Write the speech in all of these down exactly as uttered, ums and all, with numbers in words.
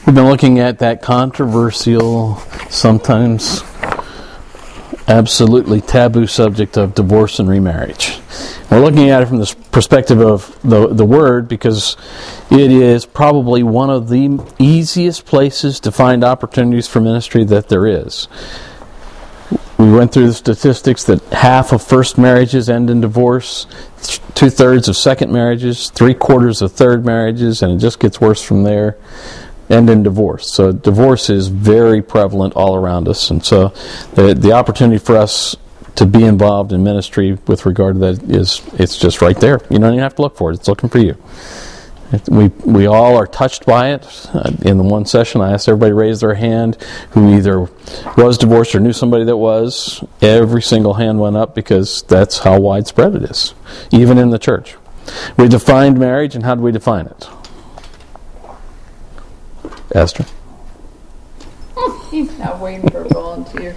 We've been looking at that controversial, sometimes absolutely taboo subject of divorce and remarriage. We're looking at it from the perspective of the, the Word because it is probably one of the easiest places to find opportunities for ministry that there is. We went through the statistics that half of first marriages end in divorce, two-thirds of second marriages, three-quarters of third marriages, and it just gets worse from there, end in divorce. So divorce is very prevalent all around us. And so the, the opportunity for us to be involved in ministry with regard to that is, it's just right there. You don't even have to look for it. It's looking for you. We we all are touched by it. Uh, in the one session, I asked everybody to raise their hand who either was divorced or knew somebody that was. Every single hand went up because that's how widespread it is, even in the church. We defined marriage, and how do we define it? Esther? He's not waiting for a volunteer.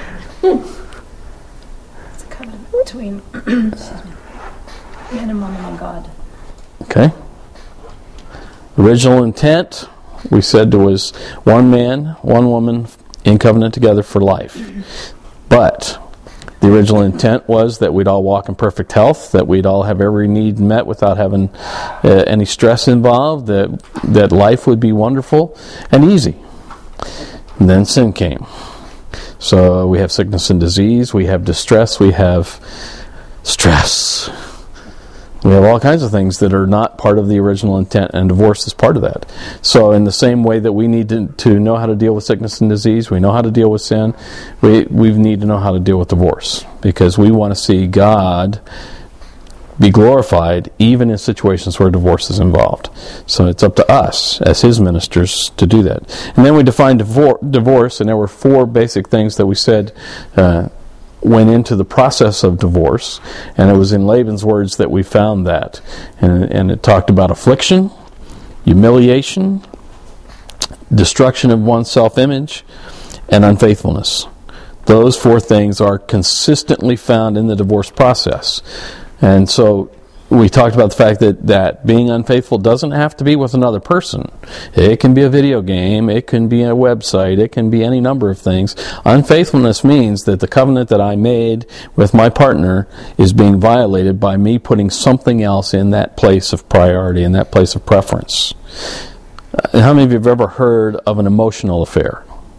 It's a covenant between excuse me, man and woman and God. Okay. Original intent, we said there was one man, one woman in covenant together for life. But the original intent was that we'd all walk in perfect health, that we'd all have every need met without having uh, any stress involved, that that life would be wonderful and easy. And then sin came. So we have sickness and disease, we have distress, we have stress. We have all kinds of things that are not part of the original intent, and divorce is part of that. So in the same way that we need to, to know how to deal with sickness and disease, we know how to deal with sin, we, we need to know how to deal with divorce. Because we want to see God be glorified even in situations where divorce is involved. So it's up to us as His ministers to do that. And then we defined divor- divorce, and there were four basic things that we said uh, went into the process of divorce, and it was in Laban's words that we found that. And, and it talked about affliction, humiliation, destruction of one's self-image, and unfaithfulness. Those four things are consistently found in the divorce process. And so we talked about the fact that, that being unfaithful doesn't have to be with another person. It can be a video game, it can be a website, it can be any number of things. Unfaithfulness means that the covenant that I made with my partner is being violated by me putting something else in that place of priority, in that place of preference. Uh, how many of you have ever heard of an emotional affair?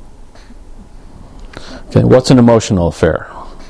Okay, what's an emotional affair?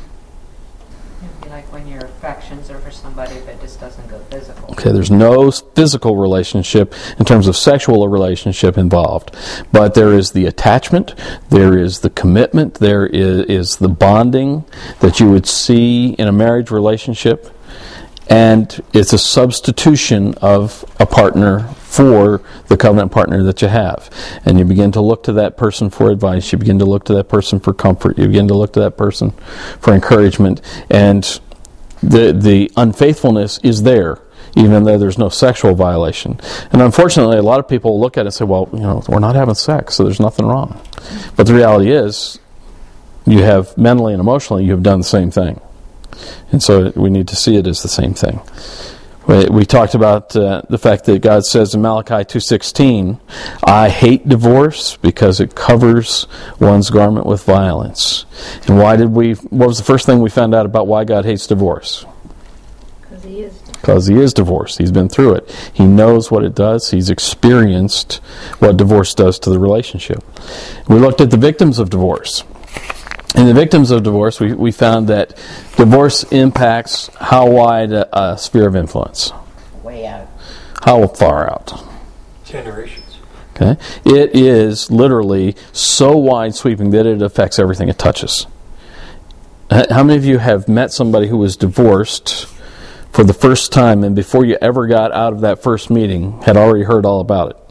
Like when your affections are for somebody but it just doesn't go physical. Okay, there's no physical relationship in terms of sexual relationship involved. But there is the attachment, there is the commitment, there is, is the bonding that you would see in a marriage relationship. And it's a substitution of a partner for the covenant partner that you have. And you begin to look to that person for advice. You begin to look to that person for comfort. You begin to look to that person for encouragement. And the the unfaithfulness is there, even though there's no sexual violation. And unfortunately, a lot of people look at it and say, well, you know, we're not having sex, so there's nothing wrong. But the reality is, you have mentally and emotionally, you have done the same thing. And so we need to see it as the same thing. We, we talked about uh, the fact that God says in Malachi two sixteen, I hate divorce because it covers one's garment with violence. And why did we, what was the first thing we found out about why God hates divorce? Because He is. Because He is divorced. He's been through it. He knows what it does. He's experienced what divorce does to the relationship. We looked at the victims of divorce. In the victims of divorce, we, we found that divorce impacts how wide a, a sphere of influence? Way out. How far out? Generations. Okay. It is literally so wide sweeping that it affects everything it touches. How many of you have met somebody who was divorced for the first time and before you ever got out of that first meeting had already heard all about it?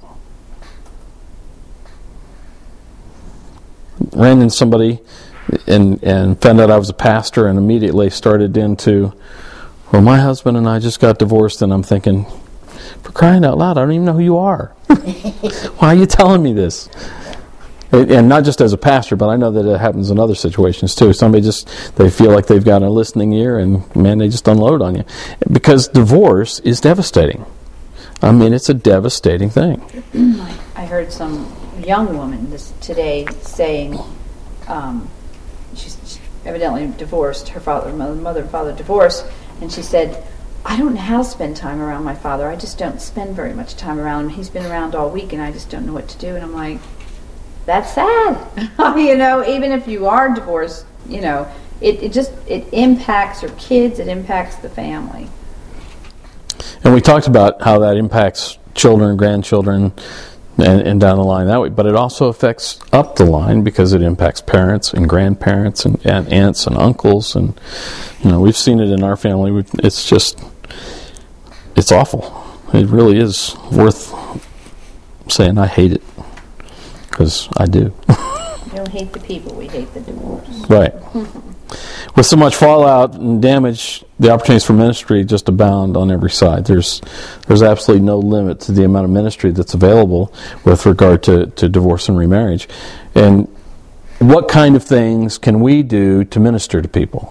Ran into somebody and and found out I was a pastor and immediately started into, well, my husband and I just got divorced, and I'm thinking, for crying out loud, I don't even know who you are. Why are you telling me this? And not just as a pastor, but I know that it happens in other situations too. Somebody just, they feel like they've got a listening ear, and man, they just unload on you. Because divorce is devastating. I mean, it's a devastating thing. I I heard some young woman this today saying um, she's she's evidently divorced. Her father, mother, mother and father divorced, and she said, "I don't know how to spend time around my father. I just don't spend very much time around him. He's been around all week, and I just don't know what to do." And I'm like, that's sad. You know, even if you are divorced, you know, it, it just it impacts your kids. It impacts the family. And we talked about how that impacts children, grandchildren, and, and down the line that way. But it also affects up the line because it impacts parents and grandparents and, and aunts and uncles. And, you know, we've seen it in our family. We've, it's just, it's awful. It really is worth saying I hate it, because I do. We don't hate the people, we hate the divorce. Right. With so much fallout and damage, the opportunities for ministry just abound on every side. There's there's absolutely no limit to the amount of ministry that's available with regard to, to divorce and remarriage. And what kind of things can we do to minister to people?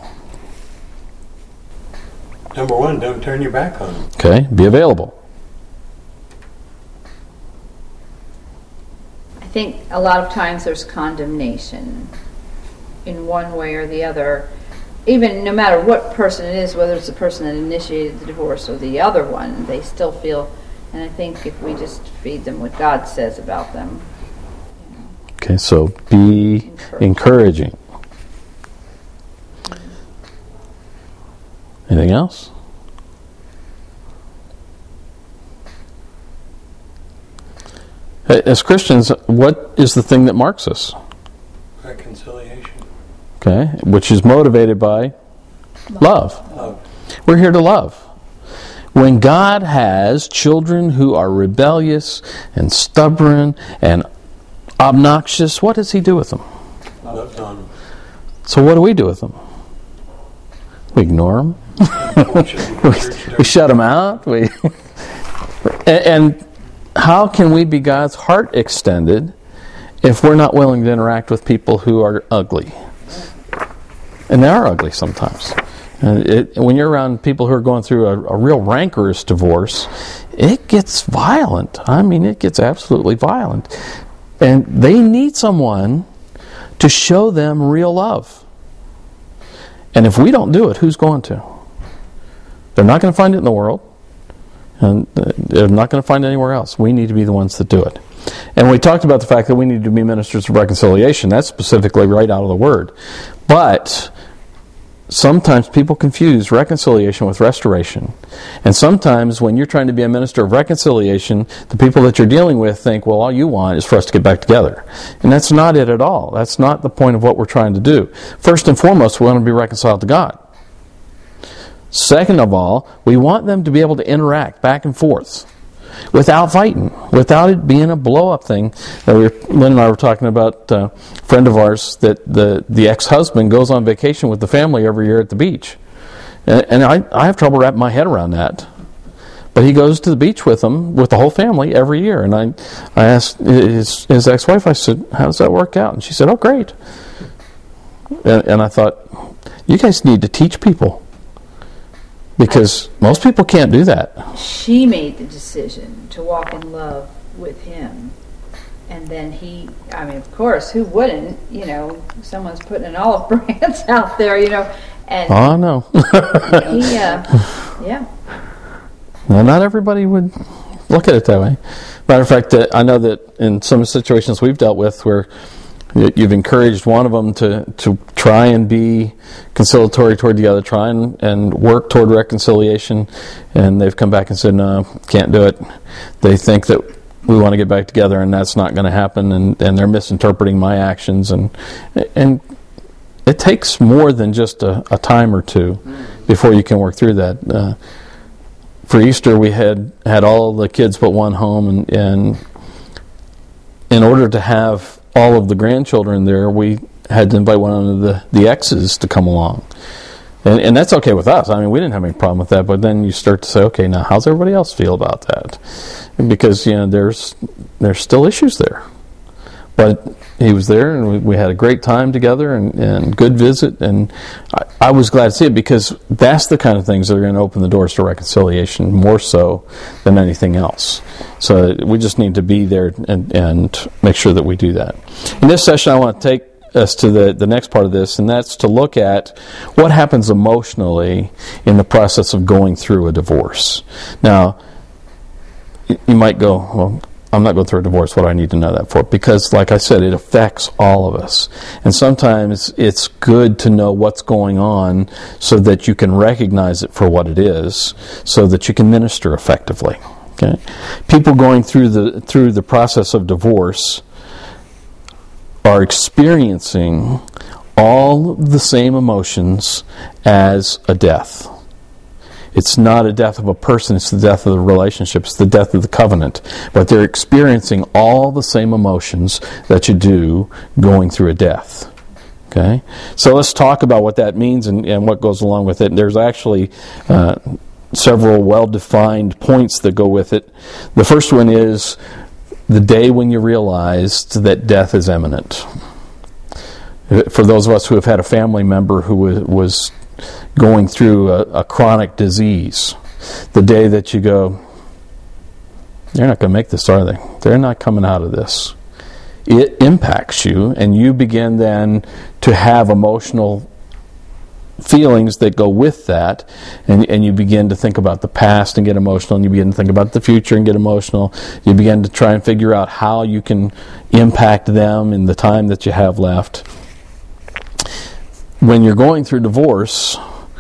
Number one, don't turn your back on them. Okay, be available. I think a lot of times there's condemnation in one way or the other, even no matter what person it is, whether it's the person that initiated the divorce or the other one, they still feel, and I think if we just feed them what God says about them. You know, Okay, so be encouraging. encouraging. Anything else? As Christians, what is the thing that marks us? Reconciliation. Okay, which is motivated by love. Love. We're here to love. When God has children who are rebellious and stubborn and obnoxious, what does He do with them? Loves on them. So what do we do with them? We ignore them. we, we shut them out. We and, and how can we be God's heart extended if we're not willing to interact with people who are ugly? And they are ugly sometimes. And it, when you're around people who are going through a, a real rancorous divorce, it gets violent. I mean, it gets absolutely violent. And they need someone to show them real love. And if we don't do it, who's going to? They're not going to find it in the world. And they're not going to find it anywhere else. We need to be the ones that do it. And we talked about the fact that we need to be ministers of reconciliation. That's specifically right out of the Word. But sometimes people confuse reconciliation with restoration. And sometimes when you're trying to be a minister of reconciliation, the people that you're dealing with think, well, all you want is for us to get back together. And that's not it at all. That's not the point of what we're trying to do. First and foremost, we want to be reconciled to God. Second of all, we want them to be able to interact back and forth without fighting, without it being a blow-up thing. Uh, we were, Lynn and I were talking about uh, a friend of ours that the, the ex-husband goes on vacation with the family every year at the beach. And, and I, I have trouble wrapping my head around that. But he goes to the beach with them, with the whole family, every year. And I, I asked his, his ex-wife, I said, how does that work out? And she said, oh, great. And, and I thought, you guys need to teach people. Because most people can't do that. She made the decision to walk in love with him. And then he, I mean, of course, who wouldn't? You know, someone's putting an olive branch out there, you know. And oh, no. he, uh, yeah. Well, not everybody would look at it that way. Matter of fact, uh, I know that in some situations we've dealt with where you've encouraged one of them to, to try and be conciliatory toward the other, try and, and work toward reconciliation, and they've come back and said, no, can't do it. They think that we want to get back together, and that's not going to happen, and, and they're misinterpreting my actions. And and it takes more than just a, a time or two before you can work through that. Uh, for Easter, we had, had all the kids but one home, and, and in order to have all of the grandchildren there, we had to invite one of the, the exes to come along. And, and that's okay with us. I mean, we didn't have any problem with that, but then you start to say, okay, now how's everybody else feel about that? Because, you know, there's there's still issues there. But he was there, and we, we had a great time together, and, and good visit, and I, I was glad to see it because that's the kind of things that are going to open the doors to reconciliation more so than anything else. So we just need to be there and, and make sure that we do that. In this session, I want to take us to the, the next part of this, and that's to look at what happens emotionally in the process of going through a divorce. Now, you might go, well, I'm not going through a divorce. What do I need to know that for? Because, like I said, it affects all of us. And sometimes it's good to know what's going on so that you can recognize it for what it is, so that you can minister effectively. Okay? People going through the through the process of divorce are experiencing all of the same emotions as a death. It's not a death of a person, it's the death of the relationship, it's the death of the covenant. But they're experiencing all the same emotions that you do going through a death. Okay? So let's talk about what that means and, and what goes along with it. And there's actually uh, several well-defined points that go with it. The first one is the day when you realized that death is imminent. For those of us who have had a family member who was, was going through a, a chronic disease, the day that you go, they're not going to make this, are they? They're not coming out of this. It impacts you, and you begin then to have emotional feelings that go with that, and, and you begin to think about the past and get emotional, and you begin to think about the future and get emotional. You begin to try and figure out how you can impact them in the time that you have left. When you're going through divorce,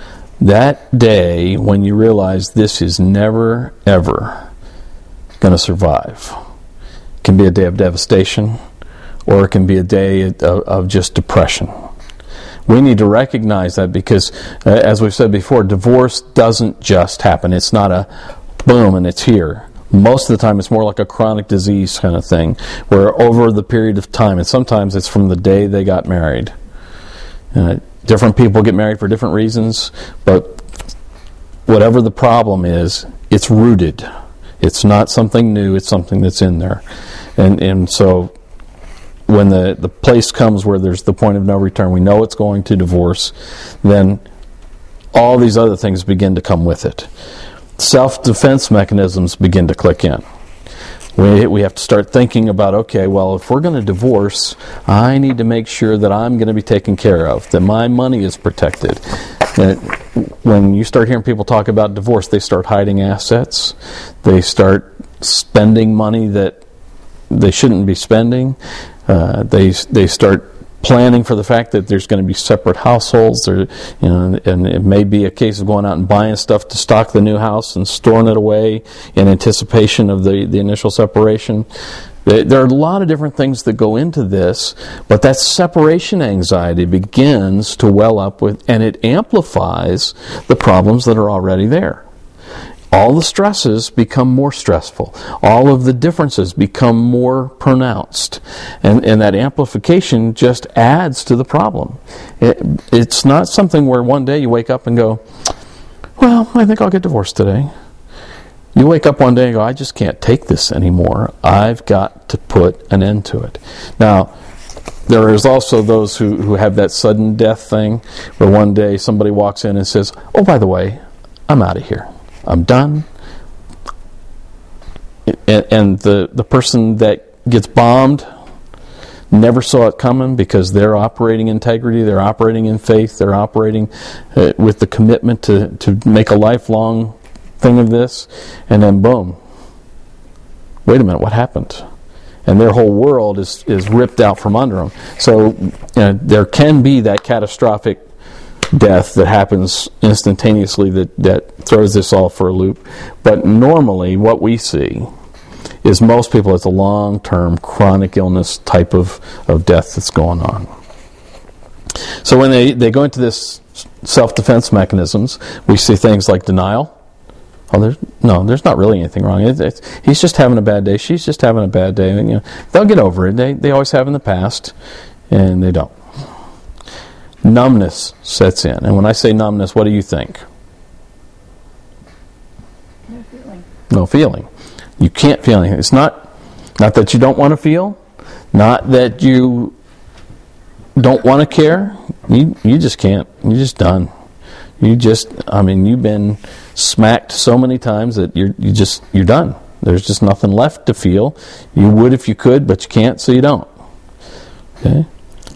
that day when you realize this is never, ever going to survive, can be a day of devastation, or it can be a day of, of just depression. We need to recognize that because, uh, as we've said before, divorce doesn't just happen. It's not a boom and it's here. Most of the time it's more like a chronic disease kind of thing, where over the period of time, and sometimes it's from the day they got married. Uh, different people get married for different reasons, but whatever the problem is, it's rooted. It's not something new, it's something that's in there. And and so when the, the place comes where there's the point of no return, we know it's going to divorce, then all these other things begin to come with it. Self-defense mechanisms begin to click in. We we have to start thinking about, okay, well, if we're going to divorce, I need to make sure that I'm going to be taken care of, that my money is protected. And when you start hearing people talk about divorce, they start hiding assets. They start spending money that they shouldn't be spending. Uh, they they start planning for the fact that there's going to be separate households, or, you know, and it may be a case of going out and buying stuff to stock the new house and storing it away in anticipation of the, the initial separation. There are a lot of different things that go into this, but that separation anxiety begins to well up with, and it amplifies the problems that are already there. All the stresses become more stressful. All of the differences become more pronounced. And, and that amplification just adds to the problem. It, it's not something where one day you wake up and go, well, I think I'll get divorced today. You wake up one day and go, I just can't take this anymore. I've got to put an end to it. Now, there is also those who, who have that sudden death thing, where one day somebody walks in and says, oh, by the way, I'm out of here. I'm done. And, and the, the person that gets bombed never saw it coming, because they're operating integrity, they're operating in faith, they're operating uh, with the commitment to, to make a lifelong thing of this, and then boom. Wait a minute, what happened? And their whole world is, is ripped out from under them. So you know, there can be that catastrophic death that happens instantaneously that, that throws this all for a loop. But normally what we see is most people, it's a long-term chronic illness type of, of death that's going on. So when they, they go into this self-defense mechanisms, we see things like denial. Oh, there's, no, there's not really anything wrong. It, it, he's just having a bad day. She's just having a bad day. And, you know, they'll get over it. They, they always have in the past, and they don't. Numbness sets in. And when I say numbness, what do you think? No feeling. No feeling. You can't feel anything. It's not, not that you don't want to feel, not that you don't want to care. You you just can't. You're just done. You just, I mean, you've been smacked so many times that you're you just you're done. There's just nothing left to feel. You would if you could, but you can't, so you don't. Okay?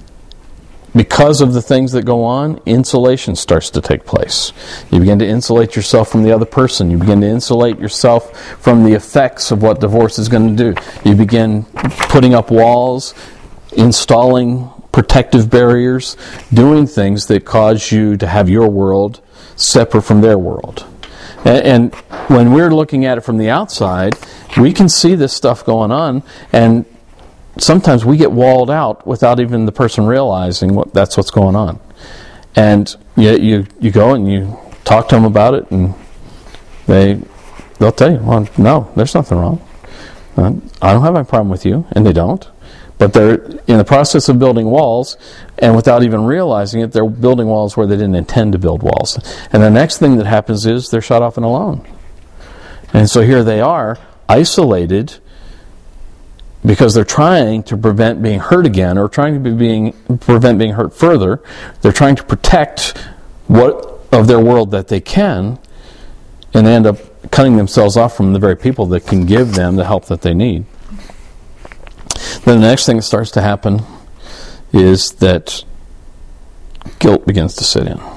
Because of the things that go on, insulation starts to take place. You begin to insulate yourself from the other person. You begin to insulate yourself from the effects of what divorce is going to do. You begin putting up walls, installing protective barriers, doing things that cause you to have your world separate from their world. And, and when we're looking at it from the outside, we can see this stuff going on, and sometimes we get walled out without even the person realizing what that's what's going on. And you you, you go and you talk to them about it, and they they'll tell you, well, no, there's nothing wrong. Uh, I don't have any problem with you, and they don't. But they're in the process of building walls, and without even realizing it, they're building walls where they didn't intend to build walls. And the next thing that happens is they're shut off and alone. And so here they are, isolated, because they're trying to prevent being hurt again, or trying to be being prevent being hurt further. They're trying to protect what of their world that they can, and they end up cutting themselves off from the very people that can give them the help that they need. Then the next thing that starts to happen is that guilt begins to sit in.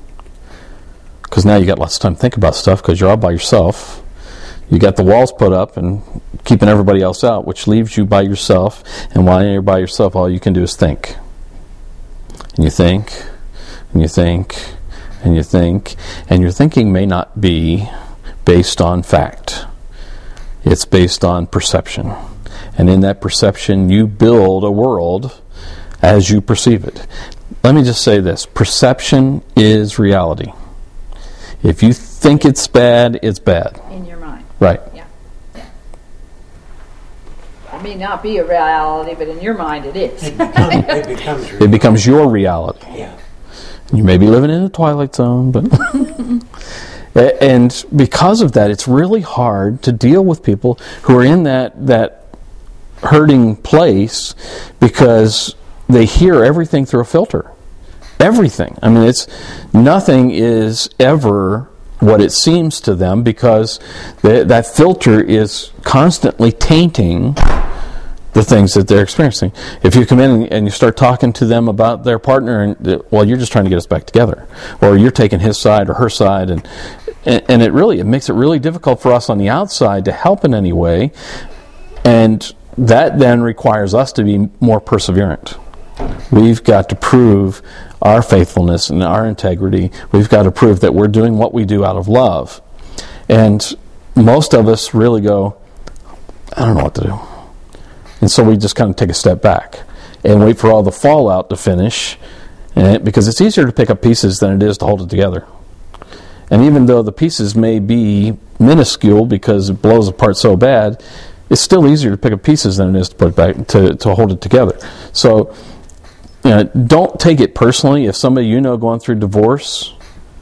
Because now you got lots of time to think about stuff because you're all by yourself. You got the walls put up and keeping everybody else out, which leaves you by yourself. And while you're by yourself, all you can do is think. And you think, and you think, and you think. And your thinking may not be based on fact. It's based on perception. And in that perception, you build a world as you perceive it. Let me just say this. Perception is reality. If you think it's bad, it's bad. In your mind. Right. Yeah. yeah. It may not be a reality, but in your mind it is. It becomes, it becomes It becomes your reality. Yeah. You may be living in a twilight zone, but... And because of that, it's really hard to deal with people who are in that that hurting place because they hear everything through a filter. Everything. I mean, it's nothing is ever what it seems to them because the, that filter is constantly tainting the things that they're experiencing. If you come in and you start talking to them about their partner, and well, you're just trying to get us back together, or you're taking his side or her side, and and it really it makes it really difficult for us on the outside to help in any way, and that then requires us to be more perseverant. We've got to prove our faithfulness and our integrity. We've got to prove that we're doing what we do out of love. And most of us really go, I don't know what to do. And so we just kind of take a step back and wait for all the fallout to finish, and because it's easier to pick up pieces than it is to hold it together. And even though the pieces may be minuscule because it blows apart so bad, it's still easier to pick up pieces than it is to put it back to, to hold it together. So, you know, don't take it personally if somebody you know going through divorce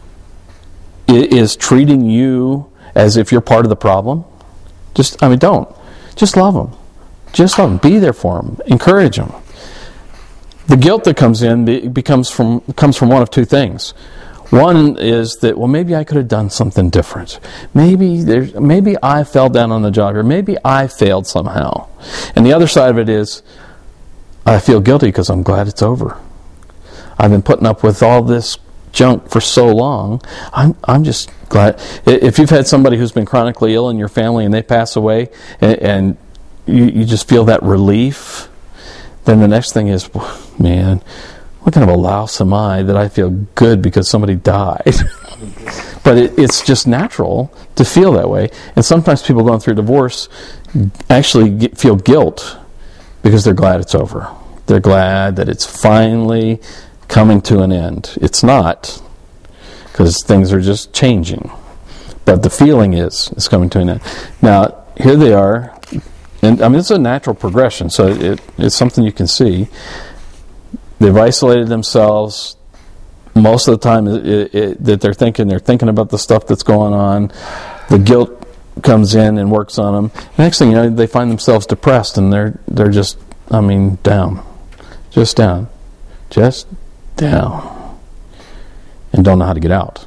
is treating you as if you're part of the problem. Just, I mean, don't. Just love them. Just love them. Be there for them. Encourage them. The guilt that comes in becomes from comes from one of two things. One is that, well, maybe I could have done something different. Maybe there's, maybe I fell down on the job here. Maybe I failed somehow. And the other side of it is, I feel guilty because I'm glad it's over. I've been putting up with all this junk for so long. I'm I'm just glad. If you've had somebody who's been chronically ill in your family and they pass away, and, and you, you just feel that relief, then the next thing is, man, what kind of a louse am I that I feel good because somebody died? But it, it's just natural to feel that way. And sometimes people going through divorce actually get, feel guilt because they're glad it's over. They're glad that it's finally coming to an end. It's not, because things are just changing. But the feeling is it's coming to an end. Now, here they are. And I mean, it's a natural progression, so it, it's something you can see. They've isolated themselves. Most of the time it, it, it, that they're thinking, they're thinking about the stuff that's going on. The guilt comes in and works on them. The next thing you know, they find themselves depressed, and they're they're just, I mean, down, just down, just down and don't know how to get out.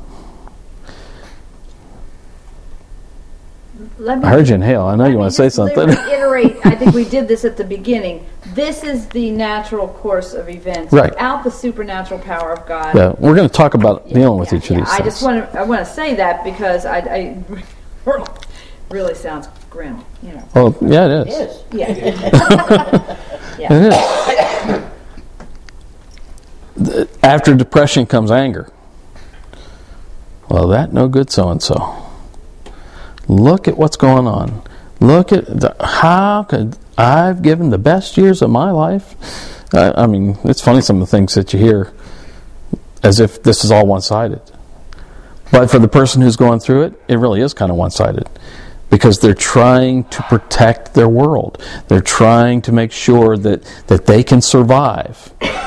Let me, I heard you inhale. I know let you me want to say just something. reiterate, I think we did this at the beginning. This is the natural course of events. Right. Without the supernatural power of God. Yeah, we're going to talk about dealing with Yeah, each yeah. of these I things. just want to I want to say that because I, I really sounds grim, you know. Well, yeah, it is. Yeah. It is. The- After depression comes anger. Well, that no good so-and-so. Look at what's going on. Look at the, how could I've given the best years of my life. I, I mean, it's funny some of the things that you hear as if this is all one-sided. But for the person who's going through it, it really is kind of one-sided. Because they're trying to protect their world. They're trying to make sure that, that they can survive.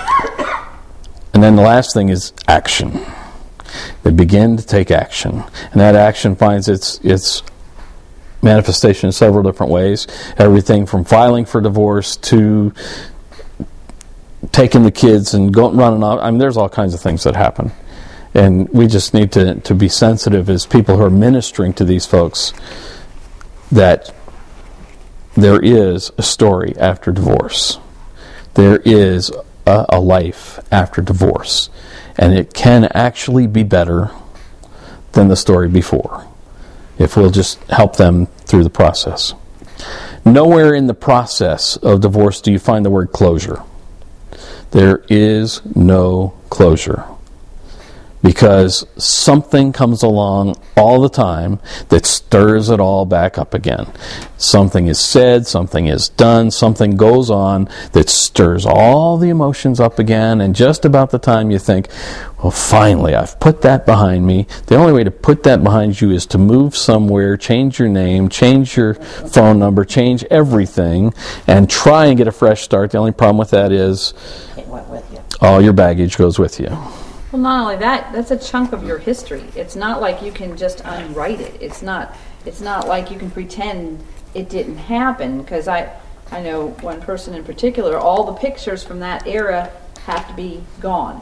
And then the last thing is action. They begin to take action. And that action finds its its manifestation in several different ways. Everything from filing for divorce to taking the kids and going running off. I mean, there's all kinds of things that happen. And we just need to, to be sensitive as people who are ministering to these folks that there is a story after divorce. There is a, a life after divorce. And it can actually be better than the story before, if we'll just help them through the process. Nowhere in the process of divorce do you find the word closure. There is no closure. Because something comes along all the time that stirs it all back up again. Something is said, something is done, something goes on that stirs all the emotions up again, and just about the time you think, well, finally, I've put that behind me. The only way to put that behind you is to move somewhere, change your name, change your phone number, change everything, and try and get a fresh start. The only problem with that is It went with you. all your baggage goes with you. Well, not only that, that's a chunk of your history. It's not like you can just unwrite it. It's not. It's not like you can pretend it didn't happen. Because I, I know one person in particular. All the pictures from that era have to be gone.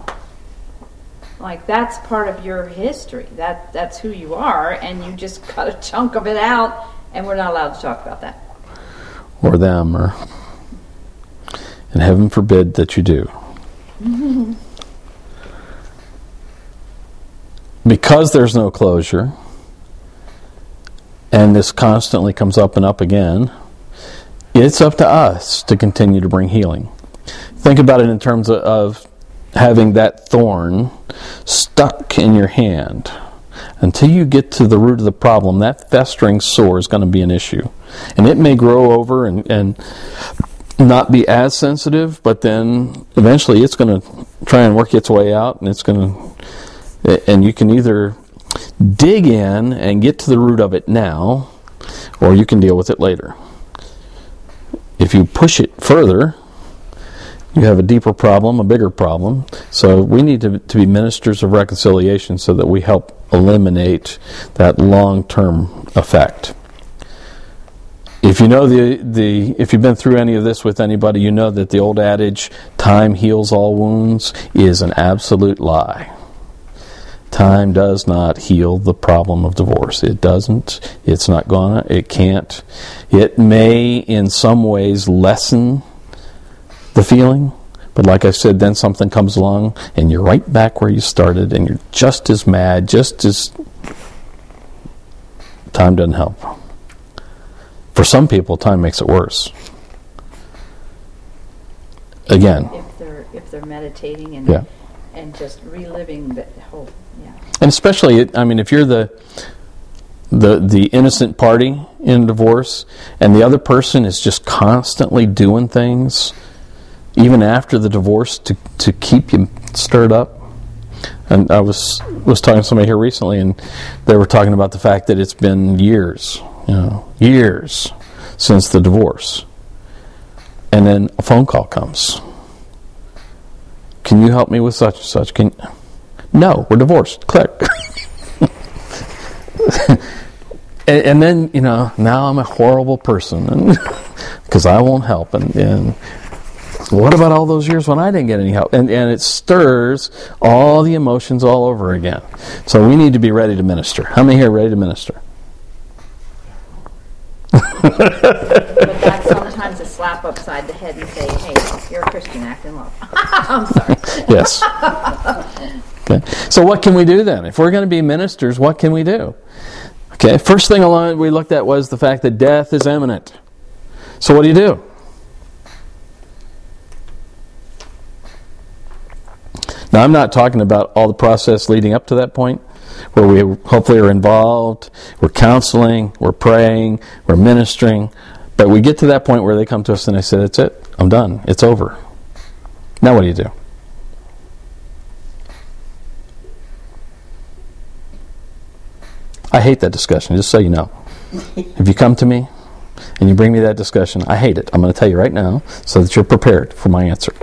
Like that's part of your history. That that's who you are, and you just cut a chunk of it out, and we're not allowed to talk about that. Or them, or and heaven forbid that you do. Because there's no closure, and this constantly comes up and up again, it's up to us to continue to bring healing. Think about it in terms of, of having that thorn stuck in your hand. Until you get to the root of the problem, that festering sore is going to be an issue. And it may grow over and, and not be as sensitive, but then eventually it's going to try and work its way out, and it's going to... And you can either dig in and get to the root of it now, or you can deal with it later. If you push it further, you have a deeper problem, a bigger problem. So we need to, to be ministers of reconciliation so that we help eliminate that long-term effect. If you know the the if you've been through any of this with anybody, you know that the old adage, time heals all wounds, is an absolute lie. Time does not heal the problem of divorce. It doesn't. It's not gonna. It can't. It may, in some ways, lessen the feeling. But like I said, then something comes along, and you're right back where you started, and you're just as mad, just as... Time doesn't help. For some people, time makes it worse. Again. If they're if they're meditating and Yeah. and just reliving the whole... Yeah. And especially, I mean, if you're the the the innocent party in a divorce, and the other person is just constantly doing things, even after the divorce, to, to keep you stirred up. And I was was talking to somebody here recently, and they were talking about the fact that it's been years, you know, years since the divorce, and then a phone call comes. Can you help me with such and such? Can No, we're divorced. Click. and, and then, you know, now I'm a horrible person because I won't help. And, and What about all those years when I didn't get any help? And, and it stirs all the emotions all over again. So we need to be ready to minister. How many here are ready to minister? But that's sometimes a slap upside the head and say, hey, you're a Christian, act in love. I'm sorry. Yes. Okay. So what can we do then? If we're going to be ministers, what can we do? Okay, first thing alone we looked at was the fact that death is imminent. So what do you do? Now, I'm not talking about all the process leading up to that point, where we hopefully are involved, we're counseling, we're praying, we're ministering, but we get to that point where they come to us and they say, that's it, I'm done, it's over. Now what do you do? I hate that discussion, just so you know. If you come to me and you bring me that discussion, I hate it. I'm going to tell you right now so that you're prepared for my answer.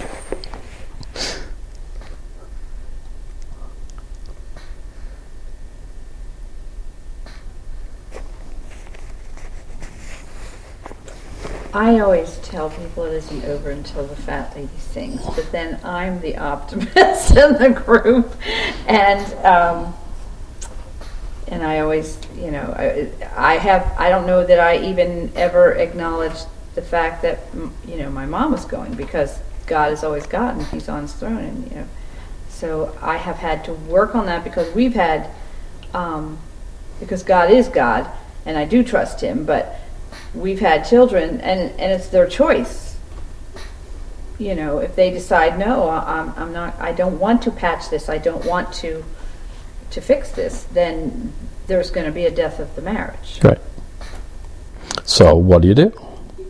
I always tell people it isn't over until the fat lady sings, but then I'm the optimist in the group, and um, and I always, you know, I, I have, I don't know that I even ever acknowledged the fact that, you know, my mom was going, because God is always God and He's on His throne, and you know, so I have had to work on that because we've had, um, because God is God, and I do trust Him, but we've had children, and and it's their choice. You know, if they decide, no, I'm I'm not, I don't want to patch this, I don't want to to fix this, then there's going to be a death of the marriage. Right. So what do you do?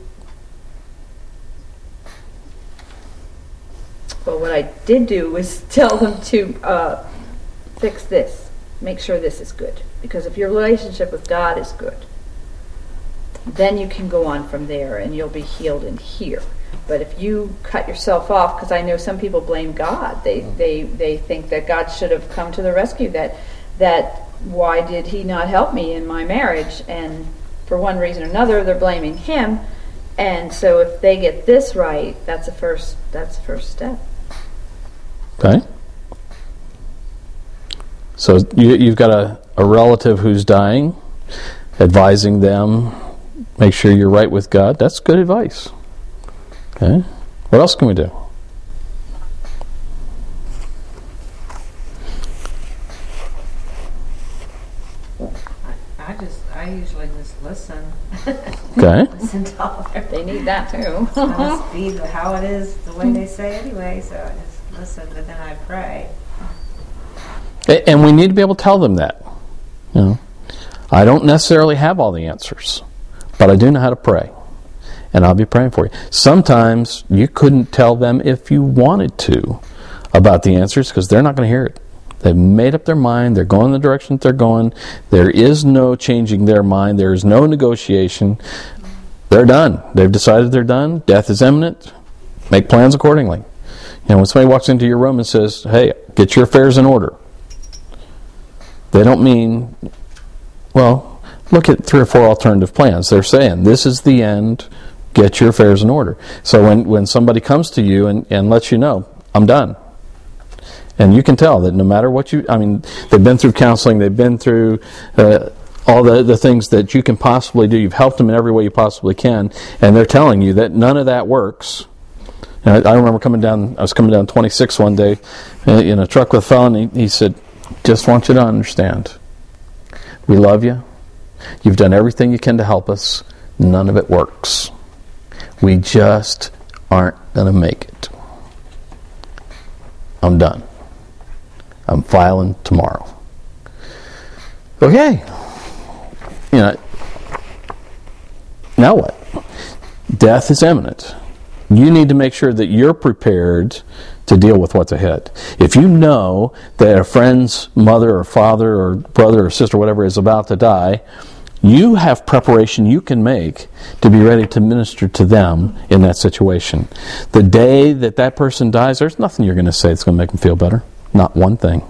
But what I did do was tell them to uh, fix this, make sure this is good, because if your relationship with God is good, then you can go on from there and you'll be healed in here. But if you cut yourself off, because I know some people blame God, they they they think that God should have come to the rescue, that that why did He not help me in my marriage, and for one reason or another they're blaming Him. And so if they get this right, that's the first that's the first step. Okay. So you, you've got a, a relative who's dying, advising them, make sure you're right with God. That's good advice. Okay. What else can we do? I just, I usually just listen. Okay. Listen to all their, They need that too. I must be the- how it is, the way they say anyway, so I just listen, but then I pray. A- And we need to be able to tell them that. You know, I don't necessarily have all the answers, but I do know how to pray. And I'll be praying for you. Sometimes you couldn't tell them if you wanted to about the answers because they're not going to hear it. They've made up their mind. They're going the direction that they're going. There is no changing their mind. There is no negotiation. They're done. They've decided they're done. Death is imminent. Make plans accordingly. You know, when somebody walks into your room and says, hey, get your affairs in order, they don't mean, well, look at three or four alternative plans. They're saying, this is the end. Get your affairs in order. So when, when somebody comes to you and, and lets you know, I'm done. And you can tell that no matter what you, I mean, they've been through counseling, they've been through uh, all the, the things that you can possibly do. You've helped them in every way you possibly can. And they're telling you that none of that works. And I, I remember coming down, I was coming down twenty-six one day in a truck with a fellow, and he, he said, just want you to understand, we love you. You've done everything you can to help us. None of it works. We just aren't going to make it. I'm done. I'm filing tomorrow. Okay. You know, now what? Death is imminent. You need to make sure that you're prepared to deal with what's ahead. If you know that a friend's mother or father or brother or sister, whatever, is about to die, you have preparation you can make to be ready to minister to them in that situation. The day that that person dies, there's nothing you're going to say that's going to make them feel better. Not one thing.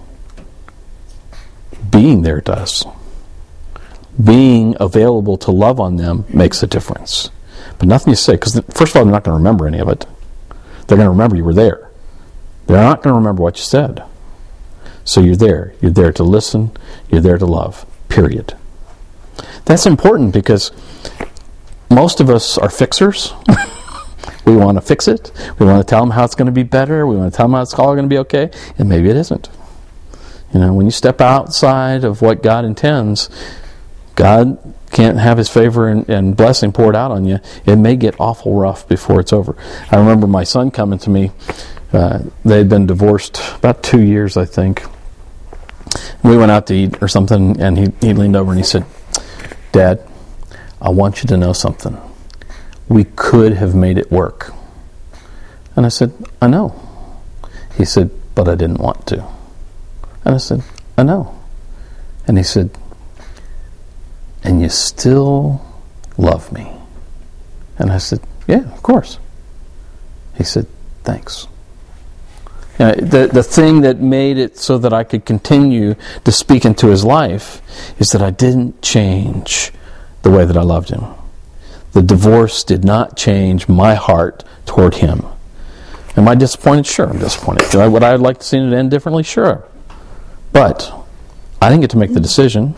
Being there does. Being available to love on them makes a difference. But nothing you say, because first of all, they're not going to remember any of it. They're going to remember you were there. They're not going to remember what you said. So you're there. You're there to listen. You're there to love. Period. That's important because most of us are fixers. We want to fix it. We want to tell them how it's going to be better. We want to tell them how it's all going to be okay. And maybe it isn't. You know, when you step outside of what God intends, God can't have His favor and, and blessing poured out on you. It may get awful rough before it's over. I remember my son coming to me. Uh, they had been divorced about two years, I think. We went out to eat or something, and he, he leaned over and he said, "Dad, I want you to know something. We could have made it work." And I said, "I know." He said, "But I didn't want to." And I said, "I know." And he said, "And you still love me?" And I said, "Yeah, of course." He said, "Thanks." You know, the, the thing that made it so that I could continue to speak into his life is that I didn't change the way that I loved him. The divorce did not change my heart toward him. Am I disappointed? Sure, I'm disappointed. Do I, would I like to see it end differently? Sure. But I didn't get to make the decision.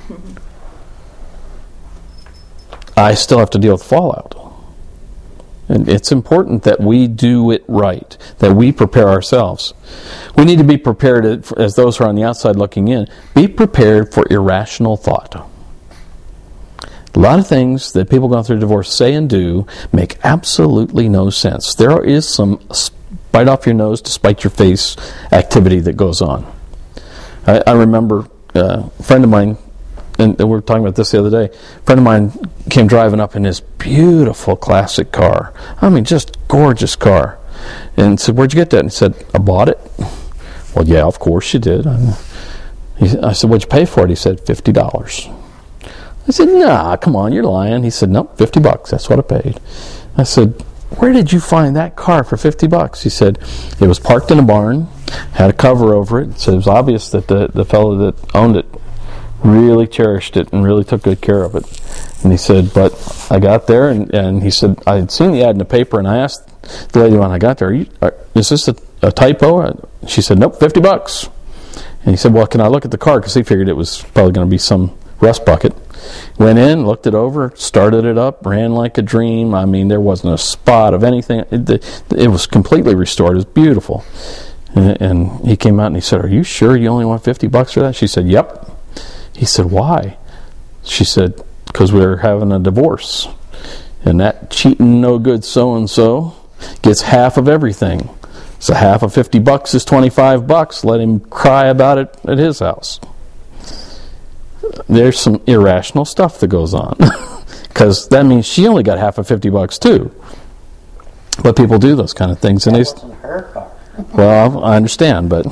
I still have to deal with the fallout. And it's important that we do it right, that we prepare ourselves. We need to be prepared, as those who are on the outside looking in, be prepared for irrational thought. A lot of things that people going through divorce say and do make absolutely no sense. There is some bite off your nose to spite your face activity that goes on. I, I remember uh, a friend of mine, and we were talking about this the other day, a friend of mine came driving up in his beautiful classic car. I mean, just gorgeous car. And said, "Where'd you get that?" And he said, "I bought it." "Well, yeah, of course you did." I, he, I said, "What'd you pay for it?" He said, fifty dollars. I said, "Nah, come on, you're lying." He said, "Nope, fifty bucks. That's what I paid." I said, "Where did you find that car for fifty bucks?" He said, "It was parked in a barn, had a cover over it, so it was obvious that the, the fellow that owned it really cherished it and really took good care of it." And he said, "But I got there," and, and he said, "I had seen the ad in the paper, and I asked the lady when I got there, are you, are, is this a, a typo?" She said, "Nope, fifty bucks. And he said, "Well, can I look at the car?" Because he figured it was probably going to be some rust bucket. Went in, looked it over, started it up, ran like a dream. I mean, there wasn't a spot of anything. It, it was completely restored. It was beautiful. And, and he came out and he said, "Are you sure you only want fifty bucks for that?" She said, "Yep." He said, "Why?" She said, "Because we're having a divorce. And that cheating, no good so-and-so gets half of everything. So half of fifty bucks is twenty-five bucks. Let him cry about it at his house." There's some irrational stuff that goes on. Because that means she only got half of fifty bucks too. But people do those kind of things. That and wasn't her car. Well, I understand, but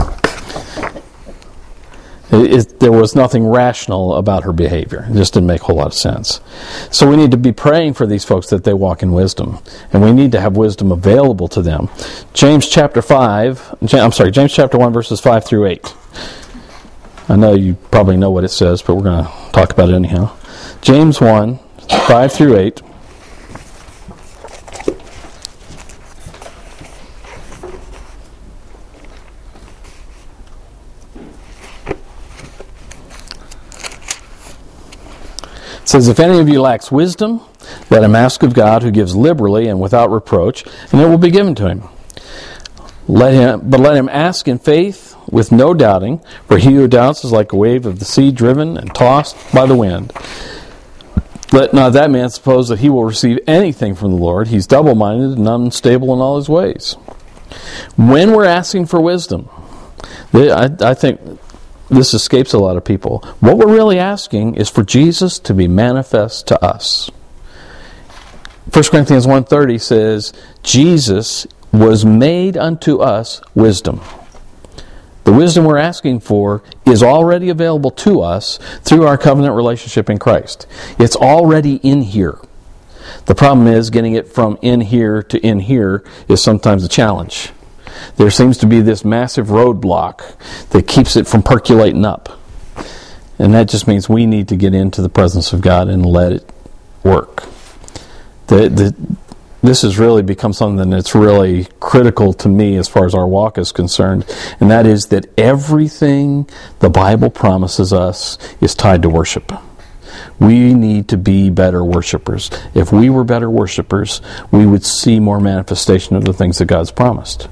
it, it, there was nothing rational about her behavior. It just didn't make a whole lot of sense. So we need to be praying for these folks that they walk in wisdom. And we need to have wisdom available to them. James chapter five, I'm sorry, James chapter one, verses five through eight. I know you probably know what it says, but we're going to talk about it anyhow. James one, five through eight. It says, "If any of you lacks wisdom, let him ask of God, who gives liberally and without reproach, and it will be given to him. Let him, but let him ask in faith, with no doubting, for he who doubts is like a wave of the sea driven and tossed by the wind. Let not that man suppose that he will receive anything from the Lord. He's double-minded and unstable in all his ways." When we're asking for wisdom, I, I think this escapes a lot of people. What we're really asking is for Jesus to be manifest to us. First Corinthians one thirty says, "Jesus was made unto us wisdom." The wisdom we're asking for is already available to us through our covenant relationship in Christ. It's already in here. The problem is getting it from in here to in here is sometimes a challenge. There seems to be this massive roadblock that keeps it from percolating up. And that just means we need to get into the presence of God and let it work. The, the, this has really become something that's really critical to me as far as our walk is concerned, and that is that everything the Bible promises us is tied to worship. We need to be better worshipers. If we were better worshipers, we would see more manifestation of the things that God's promised.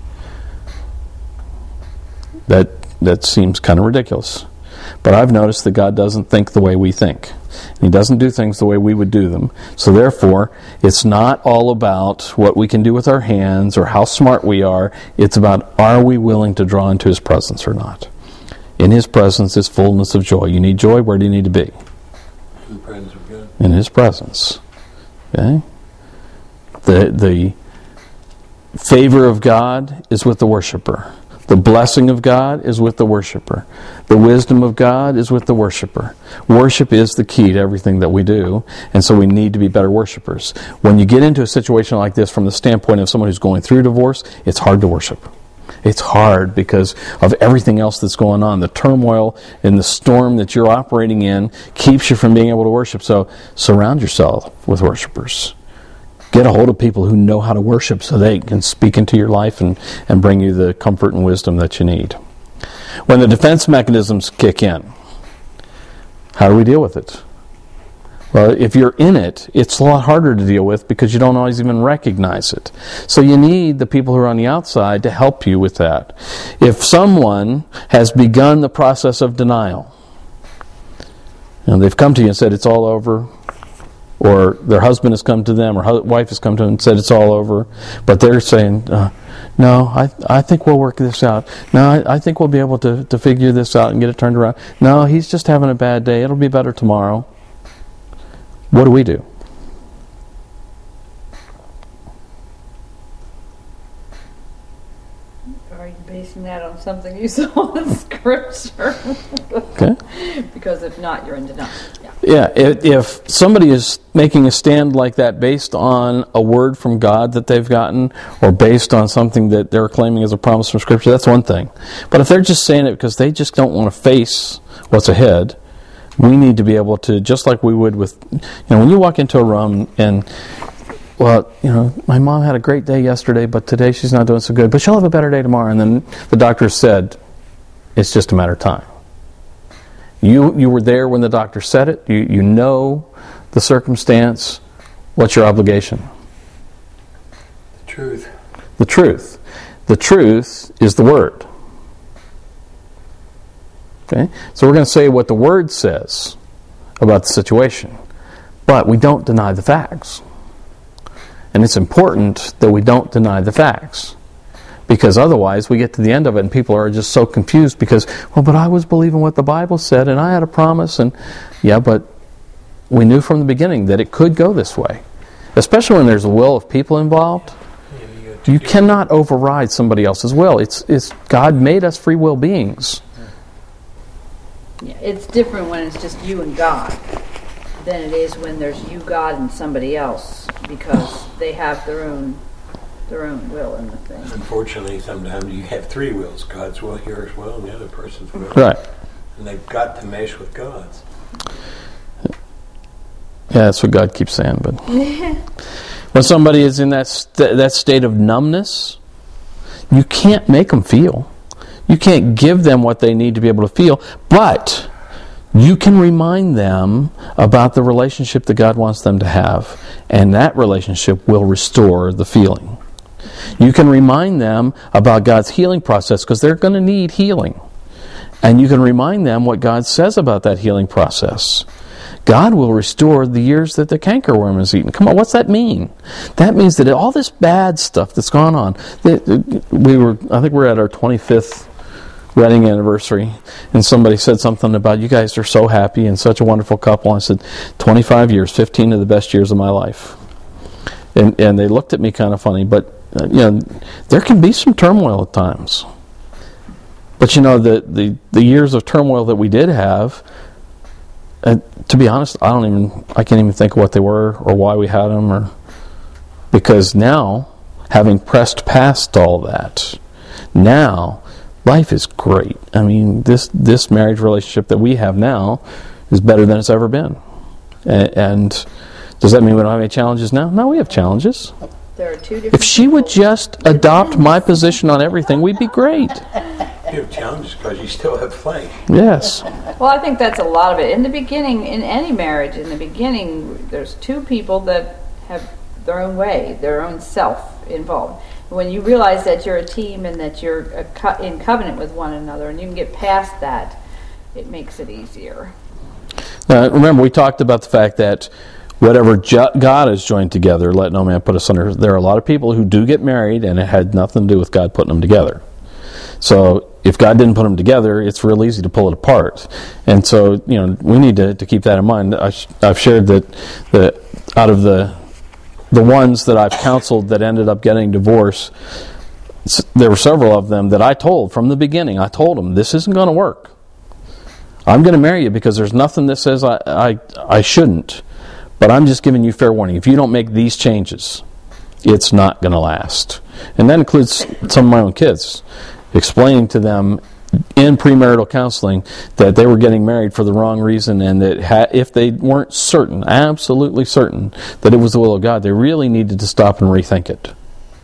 That that seems kind of ridiculous. But I've noticed that God doesn't think the way we think. He doesn't do things the way we would do them. So therefore, it's not all about what we can do with our hands or how smart we are. It's about, are we willing to draw into His presence or not? In His presence is fullness of joy. You need joy, where do you need to be? In the presence of God. In His presence. Okay? The, the favor of God is with the worshiper. The blessing of God is with the worshiper. The wisdom of God is with the worshiper. Worship is the key to everything that we do, and so we need to be better worshipers. When you get into a situation like this from the standpoint of someone who's going through divorce, it's hard to worship. It's hard because of everything else that's going on. The turmoil and the storm that you're operating in keeps you from being able to worship. So surround yourself with worshipers. Get a hold of people who know how to worship so they can speak into your life and, and bring you the comfort and wisdom that you need. When the defense mechanisms kick in, how do we deal with it? Well, if you're in it, it's a lot harder to deal with because you don't always even recognize it. So you need the people who are on the outside to help you with that. If someone has begun the process of denial, you know, they've come to you and said it's all over, or their husband has come to them, or hu- wife has come to them and said it's all over, but they're saying, uh, no, I I think we'll work this out. No, I, I think we'll be able to, to figure this out and get it turned around. No, he's just having a bad day. It'll be better tomorrow. What do we do? Are you basing that on something you saw in Scripture? Okay. Because if not, you're in denial. Yeah. Yeah, if, if somebody is making a stand like that based on a word from God that they've gotten, or based on something that they're claiming as a promise from Scripture, that's one thing. But if they're just saying it because they just don't want to face what's ahead, we need to be able to, just like we would with, you know, when you walk into a room and, well, you know, my mom had a great day yesterday, but today she's not doing so good, but she'll have a better day tomorrow. And then the doctor said, it's just a matter of time. You you were there when the doctor said it. You you know the circumstance. What's your obligation? The truth. The truth. The truth is the Word. Okay? So we're going to say what the Word says about the situation. But we don't deny the facts. And it's important that we don't deny the facts. Because otherwise we get to the end of it and people are just so confused because, well, but I was believing what the Bible said and I had a promise. And yeah, but we knew from the beginning that it could go this way. Especially when there's a will of people involved. You cannot override somebody else's will. It's it's God made us free will beings. Yeah, it's different when it's just you and God than it is when there's you, God, and somebody else, because they have their own their own will in the thing. Unfortunately, sometimes you have three wills: God's will, yours will, and the other person's will. Right. And they've got to mesh with God's. Yeah, that's what God keeps saying. But when somebody is in that st- that state of numbness, you can't make them feel. You can't give them what they need to be able to feel, but you can remind them about the relationship that God wants them to have, and that relationship will restore the feeling. You can remind them about God's healing process, because they're going to need healing. And you can remind them what God says about that healing process. God will restore the years that the cankerworm has eaten. Come on, what's that mean? That means that all this bad stuff that's gone on, we were, I think we're at our twenty-fifth wedding anniversary, and somebody said something about, you guys are so happy and such a wonderful couple. I said, twenty-five years, fifteen of the best years of my life. And and they looked at me kind of funny, but uh, you know, there can be some turmoil at times. But you know, the, the, the years of turmoil that we did have, uh, to be honest, I don't even, I can't even think of what they were or why we had them, or because now, having pressed past all that, now life is great. I mean, this this marriage relationship that we have now is better than it's ever been. And, and does that mean we don't have any challenges now? No, we have challenges. There are two different. If she would people. just adopt my position on everything, we'd be great. You have challenges because you still have flesh. Yes. Well, I think that's a lot of it. In the beginning, in any marriage, in the beginning, there's two people that have their own way, their own self involved. When you realize that you're a team and that you're a co- in covenant with one another, and you can get past that, it makes it easier. Now, remember, we talked about the fact that whatever ju- God has joined together, let no man put asunder. There are a lot of people who do get married, and it had nothing to do with God putting them together. So if God didn't put them together, it's real easy to pull it apart. And so, you know, we need to, to keep that in mind. I sh- I've shared that the out of the the ones that I've counseled that ended up getting divorced, there were several of them that I told from the beginning. I told them, this isn't going to work. I'm going to marry you because there's nothing that says I, I I shouldn't. But I'm just giving you fair warning. If you don't make these changes, it's not going to last. And that includes some of my own kids. Explaining to them in premarital counseling that they were getting married for the wrong reason, and that ha- if they weren't certain, absolutely certain, that it was the will of God, they really needed to stop and rethink it.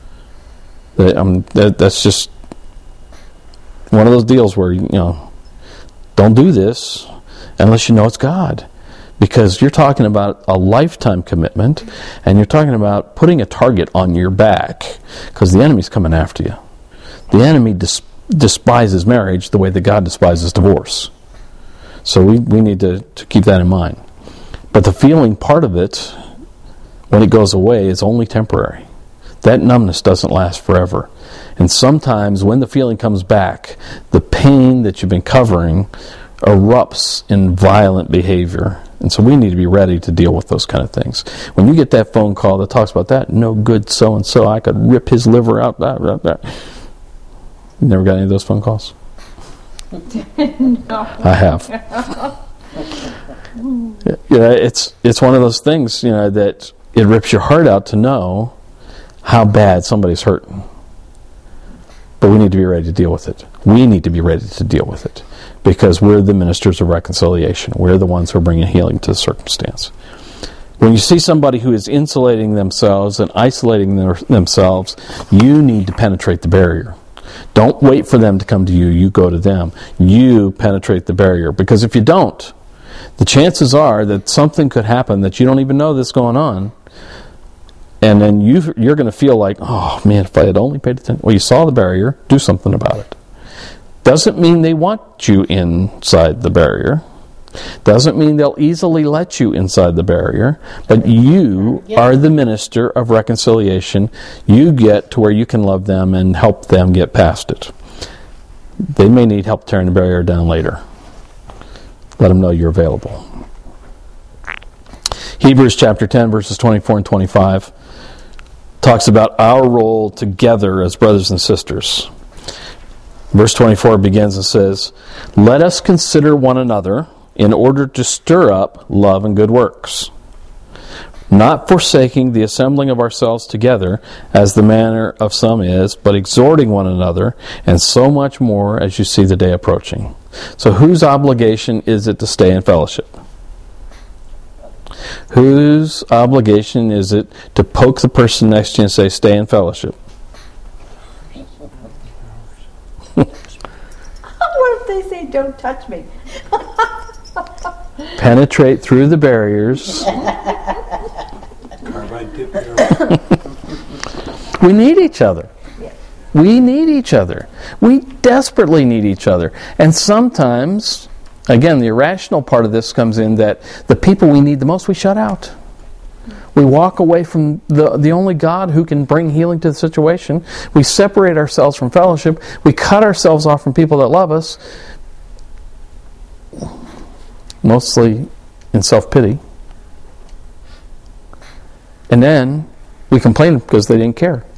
That, um, that, that's just one of those deals where, you know, don't do this unless you know it's God. Because you're talking about a lifetime commitment, and you're talking about putting a target on your back, because the enemy's coming after you. The enemy dis- despises marriage the way that God despises divorce. So we, we need to, to keep that in mind. But the feeling part of it, when it goes away, is only temporary. That numbness doesn't last forever. And sometimes when the feeling comes back, the pain that you've been covering erupts in violent behavior. And so we need to be ready to deal with those kind of things. When you get that phone call that talks about that, no good so-and-so, I could rip his liver out, blah, blah, blah. You never got any of those phone calls? No. I have. You know, it's it's one of those things, you know, that it rips your heart out to know how bad somebody's hurting. But we need to be ready to deal with it. We need to be ready to deal with it. Because we're the ministers of reconciliation. We're the ones who are bringing healing to the circumstance. When you see somebody who is insulating themselves and isolating their, themselves, you need to penetrate the barrier. Don't wait for them to come to you. You go to them. You penetrate the barrier. Because if you don't, the chances are that something could happen that you don't even know that's going on. And then you, you're going to feel like, oh man, if I had only paid attention. Well, you saw the barrier. Do something about it. Doesn't mean they want you inside the barrier. Doesn't mean they'll easily let you inside the barrier. But you are the minister of reconciliation. You get to where you can love them and help them get past it. They may need help tearing the barrier down later. Let them know you're available. Hebrews chapter ten, verses twenty-four and twenty-five talks about our role together as brothers and sisters. Verse twenty-four begins and says, "Let us consider one another in order to stir up love and good works, not forsaking the assembling of ourselves together, as the manner of some is, but exhorting one another, and so much more as you see the day approaching." So whose obligation is it to stay in fellowship? Whose obligation is it to poke the person next to you and say, stay in fellowship? What if they say, don't touch me? Penetrate through the barriers. Carbide dip there. We need each other. We need each other. We desperately need each other. And sometimes, again, the irrational part of this comes in that the people we need the most, we shut out. We walk away from the, the only God who can bring healing to the situation. We separate ourselves from fellowship. We cut ourselves off from people that love us, mostly in self-pity. And then we complain because they didn't care.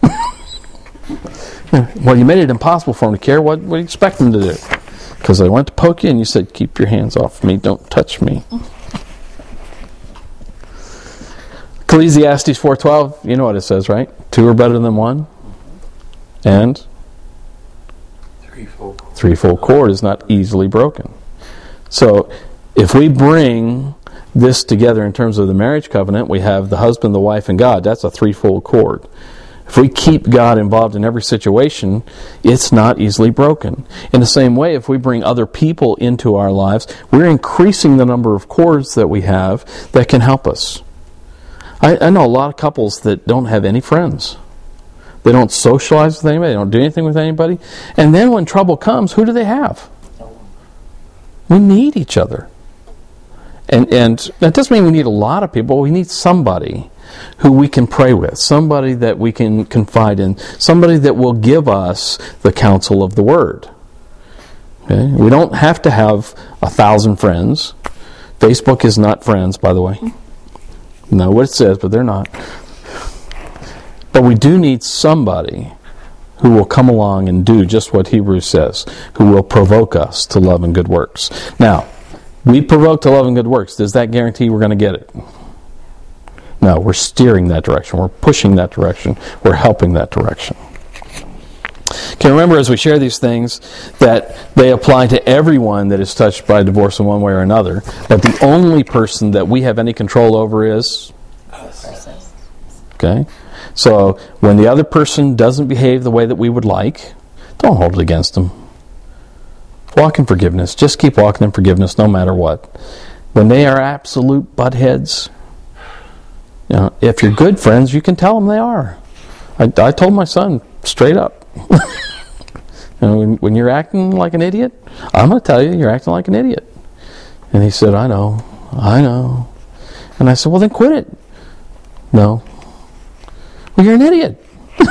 Well, you made it impossible for them to care. What, what do you expect them to do? Because they went to poke you and you said, keep your hands off me, don't touch me. Ecclesiastes four twelve, you know what it says, right? Two are better than one. And Threefold cord. threefold cord is not easily broken. So if we bring this together in terms of the marriage covenant, we have the husband, the wife, and God. That's a threefold cord. If we keep God involved in every situation, it's not easily broken. In the same way, if we bring other people into our lives, we're increasing the number of cords that we have that can help us. I, I know a lot of couples that don't have any friends. They don't socialize with anybody. They don't do anything with anybody. And then when trouble comes, who do they have? We need each other. And, and that doesn't mean we need a lot of people. We need somebody who we can pray with, somebody that we can confide in, somebody that will give us the counsel of the Word. Okay? We don't have to have a thousand friends. Facebook is not friends, by the way. No, what it says, but they're not. But we do need somebody who will come along and do just what Hebrews says, who will provoke us to love and good works. Now, we provoke to love and good works. Does that guarantee we're going to get it? No, we're steering that direction. We're pushing that direction. We're helping that direction. Okay, remember as we share these things that they apply to everyone that is touched by divorce in one way or another. That the only person that we have any control over is us. Okay? So when the other person doesn't behave the way that we would like, don't hold it against them. Walk in forgiveness. Just keep walking in forgiveness no matter what. When they are absolute buttheads, you know, if you're good friends, you can tell them they are. I, I told my son straight up. you know, when, when you're acting like an idiot, I'm going to tell you you're acting like an idiot. And he said, I know, I know. And I said, well, then quit it. No. Well, you're an idiot.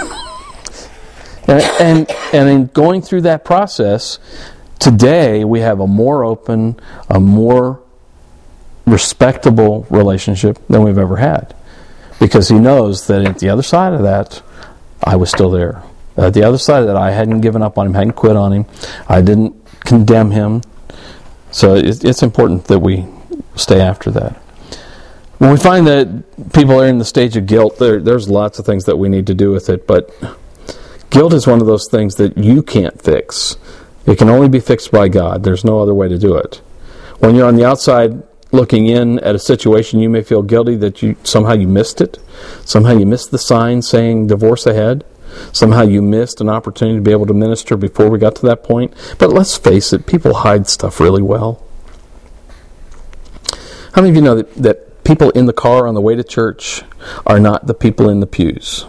and, and, and in going through that process, today we have a more open, a more respectable relationship than we've ever had. Because he knows that at the other side of that, I was still there. At the other side of that, I hadn't given up on him, hadn't quit on him. I didn't condemn him. So it's important that we stay after that. When we find that people are in the stage of guilt, there, there's lots of things that we need to do with it. But guilt is one of those things that you can't fix. It can only be fixed by God. There's no other way to do it. When you're on the outside looking in at a situation, you may feel guilty that you somehow you missed it. Somehow you missed the sign saying divorce ahead. Somehow you missed an opportunity to be able to minister before we got to that point. But let's face it, people hide stuff really well. How many of you know that, that people in the car on the way to church are not the people in the pews?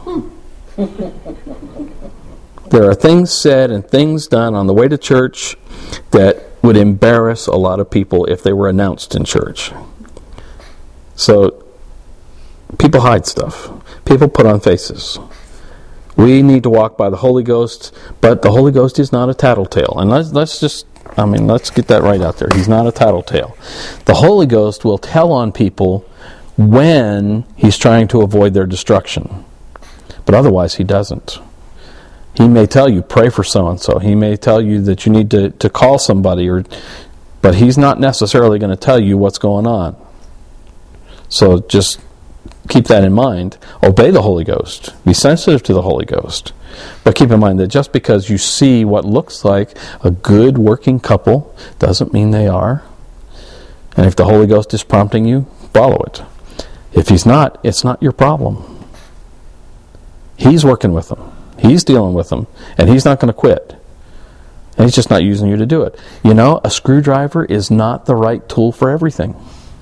There are things said and things done on the way to church that would embarrass a lot of people if they were announced in church. So, people hide stuff. People put on faces. We need to walk by the Holy Ghost, but the Holy Ghost is not a tattletale. And let's, let's just, I mean, let's get that right out there. He's not a tattletale. The Holy Ghost will tell on people when He's trying to avoid their destruction. But otherwise, He doesn't. He may tell you, pray for so-and-so. He may tell you that you need to, to call somebody, or, but He's not necessarily going to tell you what's going on. So just keep that in mind. Obey the Holy Ghost. Be sensitive to the Holy Ghost. But keep in mind that just because you see what looks like a good working couple doesn't mean they are. And if the Holy Ghost is prompting you, follow it. If He's not, it's not your problem. He's working with them. He's dealing with them, and He's not going to quit. And He's just not using you to do it. You know, a screwdriver is not the right tool for everything.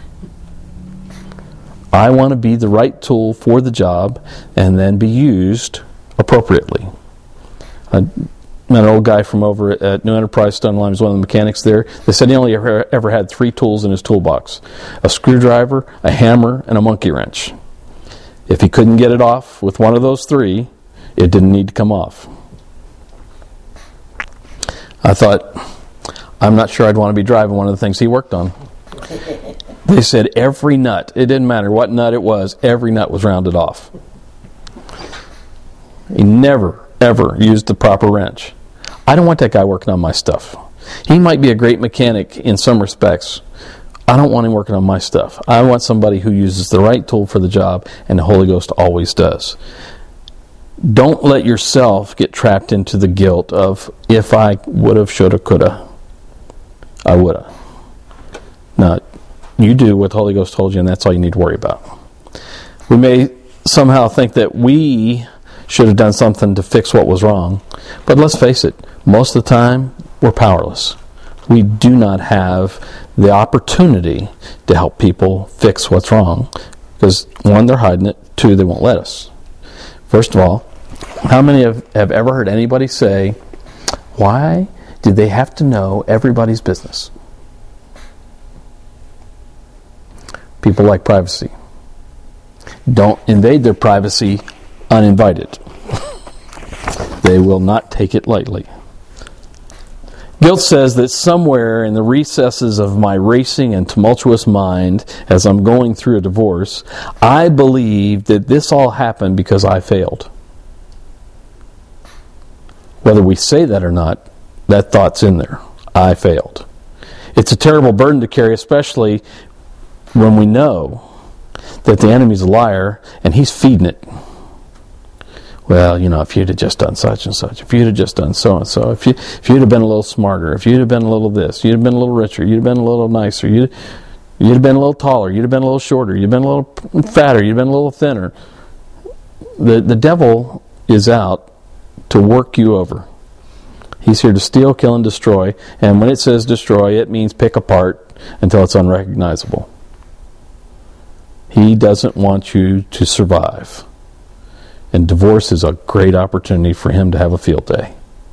I want to be the right tool for the job and then be used appropriately. I met an old guy from over at New Enterprise Stone Line. He was one of the mechanics there. They said he only ever, ever had three tools in his toolbox: a screwdriver, a hammer, and a monkey wrench. If he couldn't get it off with one of those three, it didn't need to come off. I thought, I'm not sure I'd want to be driving one of the things he worked on. They said every nut, it didn't matter what nut it was, every nut was rounded off. He never, ever used the proper wrench. I don't want that guy working on my stuff. He might be a great mechanic in some respects. I don't want him working on my stuff. I want somebody who uses the right tool for the job, and the Holy Ghost always does. Don't let yourself get trapped into the guilt of, if I would have, should have, could have, I would have. No, you do what the Holy Ghost told you, and that's all you need to worry about. We may somehow think that we should have done something to fix what was wrong. But let's face it, most of the time, we're powerless. We do not have the opportunity to help people fix what's wrong. Because, one, they're hiding it. Two, they won't let us. First of all, how many have, have ever heard anybody say, why do they have to know everybody's business? People like privacy. Don't invade their privacy uninvited. They will not take it lightly. Guilt says that somewhere in the recesses of my racing and tumultuous mind, as I'm going through a divorce, I believe that this all happened because I failed. Whether we say that or not, that thought's in there. I failed. It's a terrible burden to carry, especially when we know that the enemy's a liar and he's feeding it. Well, you know, if you'd have just done such and such, if you'd have just done so and so, if you if you'd have been a little smarter, if you'd have been a little this, you'd have been a little richer, you'd have been a little nicer, you'd you'd have been a little taller, you'd have been a little shorter, you'd have been a little fatter, you'd have been a little thinner. The the devil is out to work you over. He's here to steal, kill, and destroy. And when it says destroy, it means pick apart until it's unrecognizable. He doesn't want you to survive. And divorce is a great opportunity for him to have a field day.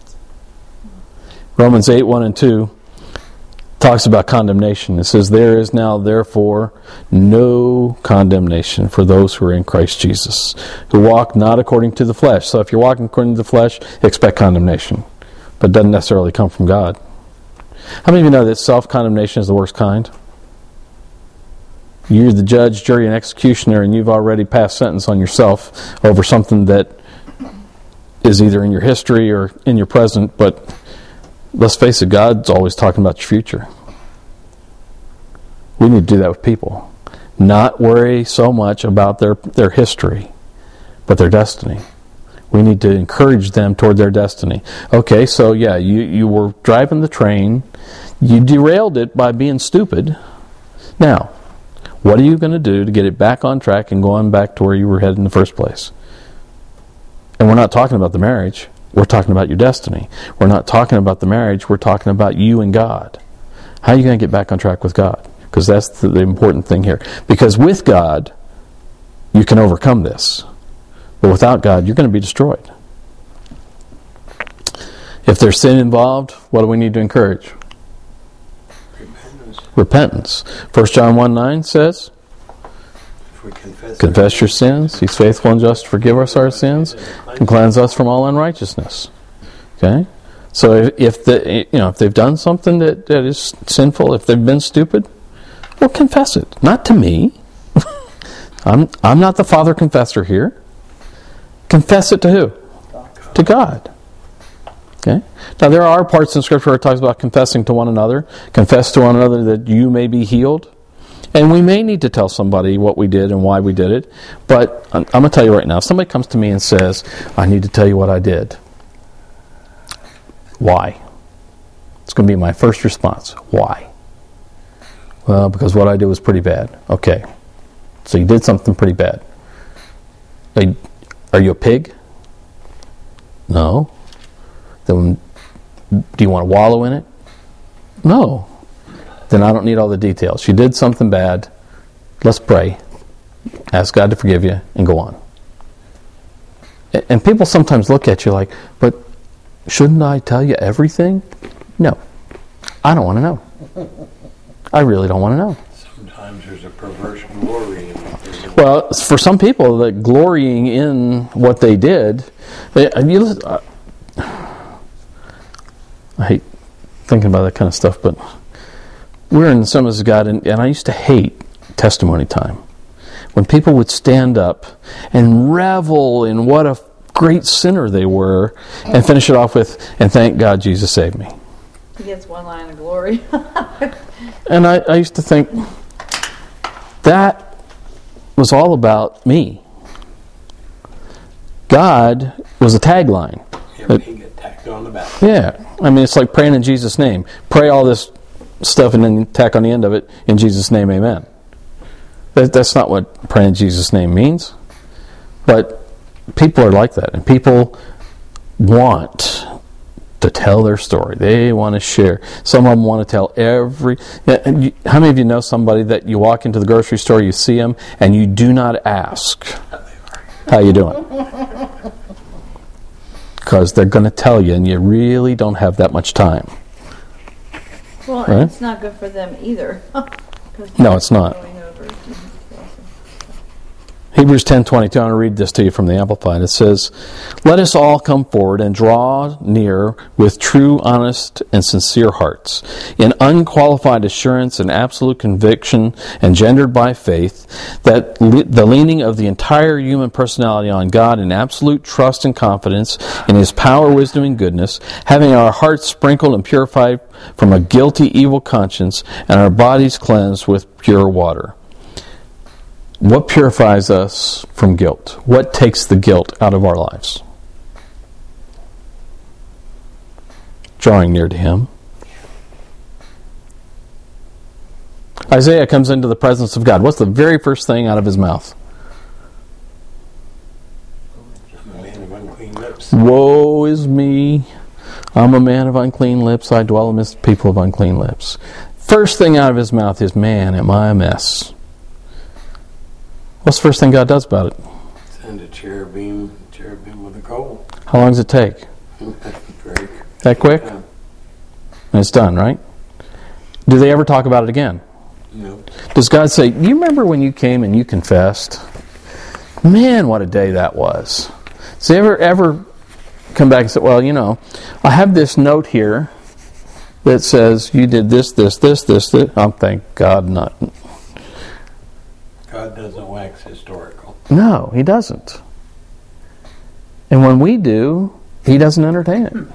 Romans eight, one and two talks about condemnation. It says, there is now therefore no condemnation for those who are in Christ Jesus, who walk not according to the flesh. So if you're walking according to the flesh, expect condemnation. But it doesn't necessarily come from God. How many of you know that self-condemnation is the worst kind? You're the judge, jury, and executioner, and you've already passed sentence on yourself over something that is either in your history or in your present. But let's face it, God's always talking about your future. We need to do that with people. Not worry so much about their, their history, but their destiny. We need to encourage them toward their destiny. Okay, so yeah, you, you were driving the train. You derailed it by being stupid. Now, what are you going to do to get it back on track and going back to where you were headed in the first place? And we're not talking about the marriage. We're talking about your destiny. We're not talking about the marriage. We're talking about you and God. How are you going to get back on track with God? Because that's the, the important thing here. Because with God, you can overcome this. But without God, you're going to be destroyed. If there's sin involved, what do we need to encourage? Repentance. Repentance. First John one nine says, If we confess, confess your sins. He's faithful and just to forgive us our sins and cleanse us from all unrighteousness. Okay? So if, if the you know if they've done something that, that is sinful, if they've been stupid, well, confess it. Not to me. I'm I'm not the father confessor here. Confess it to who? To God. Okay? Now there are parts in Scripture where it talks about confessing to one another. Confess to one another that you may be healed. And we may need to tell somebody what we did and why we did it. But I'm, I'm going to tell you right now, if somebody comes to me and says, I need to tell you what I did. Why? It's going to be my first response. Why? Well, because what I did was pretty bad. Okay. So you did something pretty bad. Are Are you a pig? No. Then do you want to wallow in it? No. Then I don't need all the details. You did something bad. Let's pray. Ask God to forgive you and go on. And people sometimes look at you like, but shouldn't I tell you everything? No. I don't want to know. I really don't want to know. sometimes there's a perverse glory in it. Well, for some people, that glorying in what they did, they, you, uh, I hate thinking about that kind of stuff, but we're in the Assemblies of God, and, and I used to hate testimony time. When people would stand up and revel in what a great sinner they were, and finish it off with, and thank God Jesus saved me. He gets one line of glory. And I, I used to think, that was all about me. God was a tagline. Everything get tacked on the back. Yeah. I mean, it's like praying in Jesus' name. Pray all this stuff and then tack on the end of it, in Jesus' name, amen. That, that's not what praying in Jesus' name means. But people are like that, and people want to tell their story. They want to share. Some of them want to tell every... And you, how many of you know somebody that you walk into the grocery store, you see them, and you do not ask, how you doing? Because they're going to tell you, and you really don't have that much time. Well, Right? and it's not good for them either. No, it's not. Going over to- Hebrews ten twenty-two, I'm going to read this to you from the Amplified. It says, "Let us all come forward and draw near with true, honest, and sincere hearts, in unqualified assurance and absolute conviction engendered by faith, that le- the leaning of the entire human personality on God in absolute trust and confidence in His power, wisdom, and goodness, having our hearts sprinkled and purified from a guilty, evil conscience, and our bodies cleansed with pure water." What purifies us from guilt? What takes the guilt out of our lives? Drawing near to Him. Isaiah comes into the presence of God. What's the very first thing out of his mouth? I'm a man of unclean lips. Woe is me. I'm a man of unclean lips. I dwell amidst people of unclean lips. First thing out of his mouth is, man, am I a mess. What's the first thing God does about it? Send a cherubim, cherubim with a coal. How long does it take? Very That quick? Yeah. And it's done, right? Do they ever talk about it again? No. Does God say, you remember when you came and you confessed? Man, what a day that was. Does he ever, ever come back and say, well, you know, I have this note here that says you did this, this, this, this, this. Oh, thank God not. God doesn't wax historical. No, He doesn't. And when we do, He doesn't entertain it.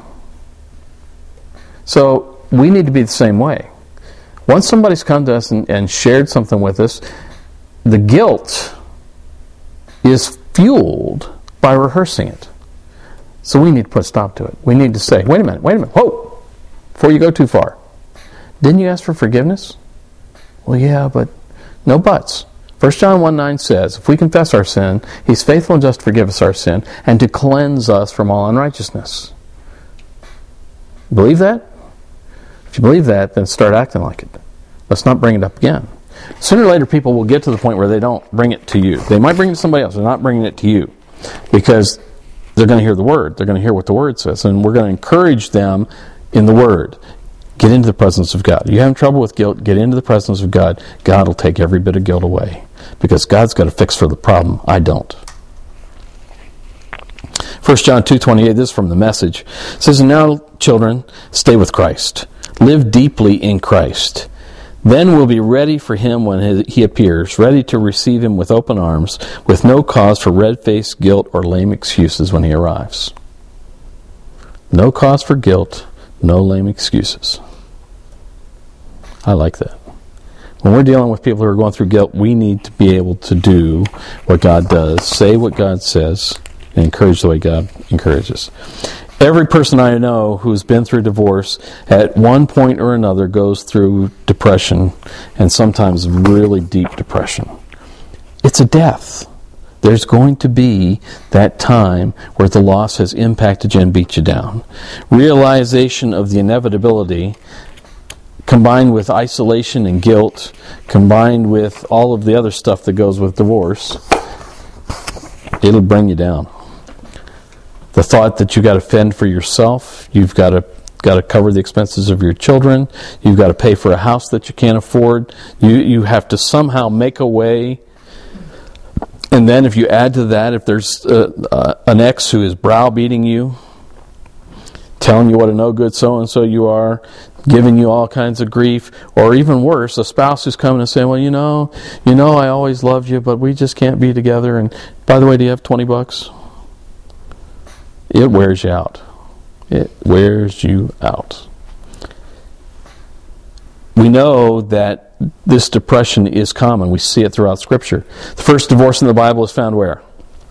So we need to be the same way. Once somebody's come to us and, and shared something with us, the guilt is fueled by rehearsing it. So we need to put a stop to it. We need to say, wait a minute, wait a minute, whoa, before you go too far. Didn't you ask for forgiveness? Well, yeah, but no buts. First John one nine says, if we confess our sin, He's faithful and just to forgive us our sin and to cleanse us from all unrighteousness. Believe that? If you believe that, then start acting like it. Let's not bring it up again. Sooner or later, people will get to the point where they don't bring it to you. They might bring it to somebody else. They're not bringing it to you because they're going to hear the Word. They're going to hear what the Word says. And we're going to encourage them in the Word. Get into the presence of God. You having trouble with guilt, get into the presence of God. God will take every bit of guilt away. Because God's got a fix for the problem. I don't. First John two twenty-eight, this is from the Message. It says, and now, children, stay with Christ. Live deeply in Christ. Then we'll be ready for Him when He appears, ready to receive Him with open arms, with no cause for red-faced guilt or lame excuses when He arrives. No cause for guilt, no lame excuses. I like that. When we're dealing with people who are going through guilt, we need to be able to do what God does, say what God says, and encourage the way God encourages. Every person I know who's been through divorce at one point or another goes through depression, and sometimes really deep depression. It's a death. There's going to be that time where the loss has impacted you and beat you down. Realization of the inevitability, combined with isolation and guilt, combined with all of the other stuff that goes with divorce, it'll bring you down. The thought that you've got to fend for yourself, you've got to got to cover the expenses of your children, you've got to pay for a house that you can't afford, you you have to somehow make a way. And then if you add to that, if there's uh, uh, an ex who is browbeating you, telling you what a no-good so-and-so you are, giving you all kinds of grief, or even worse, a spouse who's coming and saying, well, you know, you know, I always loved you, but we just can't be together, and by the way, do you have twenty bucks? It wears you out. It wears you out. We know that this depression is common. We see it throughout Scripture. The first divorce in the Bible is found where?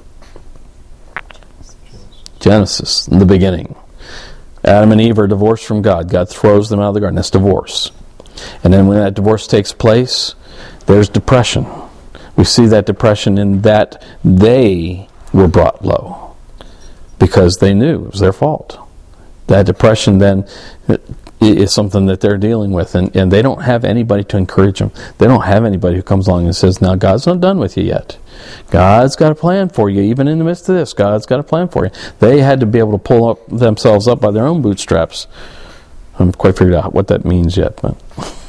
Genesis, in the beginning. Adam and Eve are divorced from God. God throws them out of the garden. That's divorce. And then when that divorce takes place, there's depression. We see that depression in that they were brought low because they knew it was their fault. That depression then is something that they're dealing with, and, and they don't have anybody to encourage them. They don't have anybody who comes along and says, now God's not done with you yet. God's got a plan for you. Even in the midst of this, God's got a plan for you. They had to be able to pull up themselves up by their own bootstraps. I haven't quite figured out what that means yet. But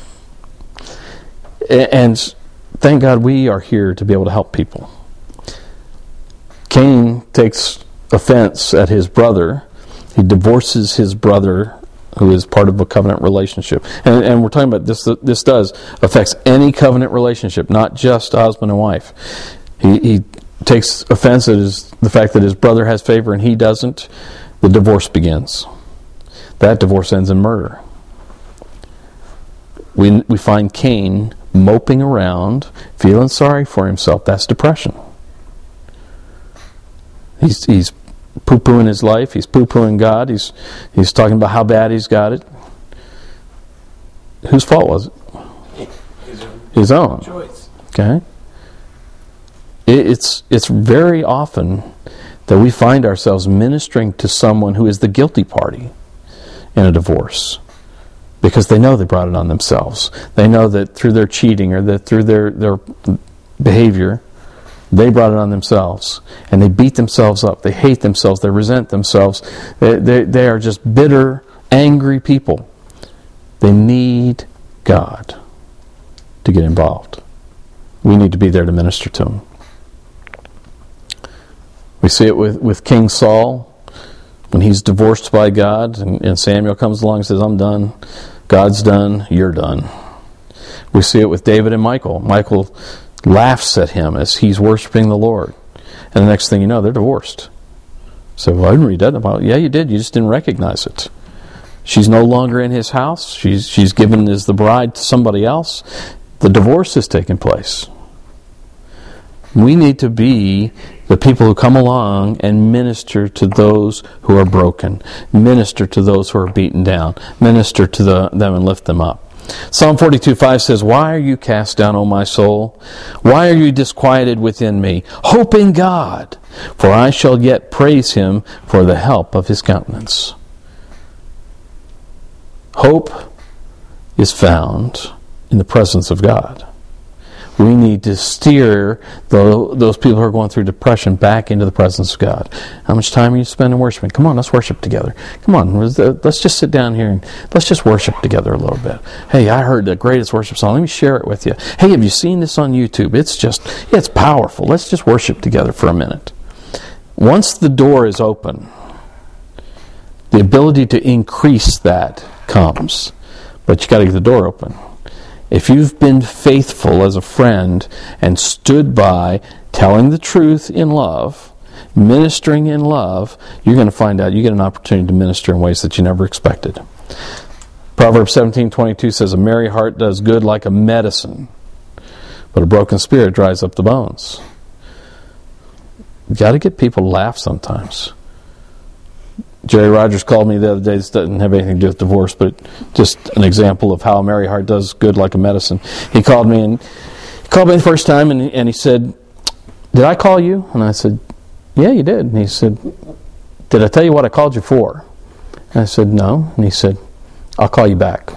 and thank God we are here to be able to help people. Cain takes offense at his brother. He divorces his brother, who is part of a covenant relationship. And, and we're talking about this, this does affects any covenant relationship, not just husband and wife. He, he takes offense at his, the fact that his brother has favor and he doesn't. The divorce begins. That divorce ends in murder. We, we find Cain moping around, feeling sorry for himself. That's depression. He's, he's poo-pooing his life. He's poo-pooing God. He's he's talking about how bad he's got it. Whose fault was it? His own, His own. choice. Okay. It, it's it's very often that we find ourselves ministering to someone who is the guilty party in a divorce because they know they brought it on themselves. They know that through their cheating or that through their their behavior, they brought it on themselves, and they beat themselves up. They hate themselves. They resent themselves. They, they, they are just bitter, angry people. They need God to get involved. We need to be there to minister to them. We see it with, with King Saul when he's divorced by God, and, and Samuel comes along and says, I'm done. God's done. You're done. We see it with David and Michal. Michal laughs at him as he's worshiping the Lord. And the next thing you know, they're divorced. So, well, I didn't read that about. Yeah, you did. You just didn't recognize it. She's no longer in his house. She's she's given as the bride to somebody else. The divorce has taken place. We need to be the people who come along and minister to those who are broken. Minister to those who are beaten down. Minister to the, them and lift them up. Psalm forty-two five says, Why are you cast down, O my soul? Why are you disquieted within me? Hope in God, for I shall yet praise Him for the help of His countenance. Hope is found in the presence of God. We need to steer the, those people who are going through depression back into the presence of God. How much time are you spending worshiping? Come on, let's worship together. Come on, let's just sit down here and let's just worship together a little bit. Hey, I heard the greatest worship song. Let me share it with you. Hey, have you seen this on YouTube? It's just, it's powerful. Let's just worship together for a minute. Once the door is open, the ability to increase that comes. But you got to get the door open. If you've been faithful as a friend and stood by telling the truth in love, ministering in love, you're going to find out you get an opportunity to minister in ways that you never expected. Proverbs seventeen twenty-two says, A merry heart does good like a medicine, but a broken spirit dries up the bones. You've got to get people to laugh sometimes. Jerry Rogers called me the other day. This doesn't have anything to do with divorce, but just an example of how a merry heart does good like a medicine. He called me and he called me the first time and, and he said, Did I call you? And I said, Yeah, you did. And he said, Did I tell you what I called you for? And I said, No. And he said, I'll call you back.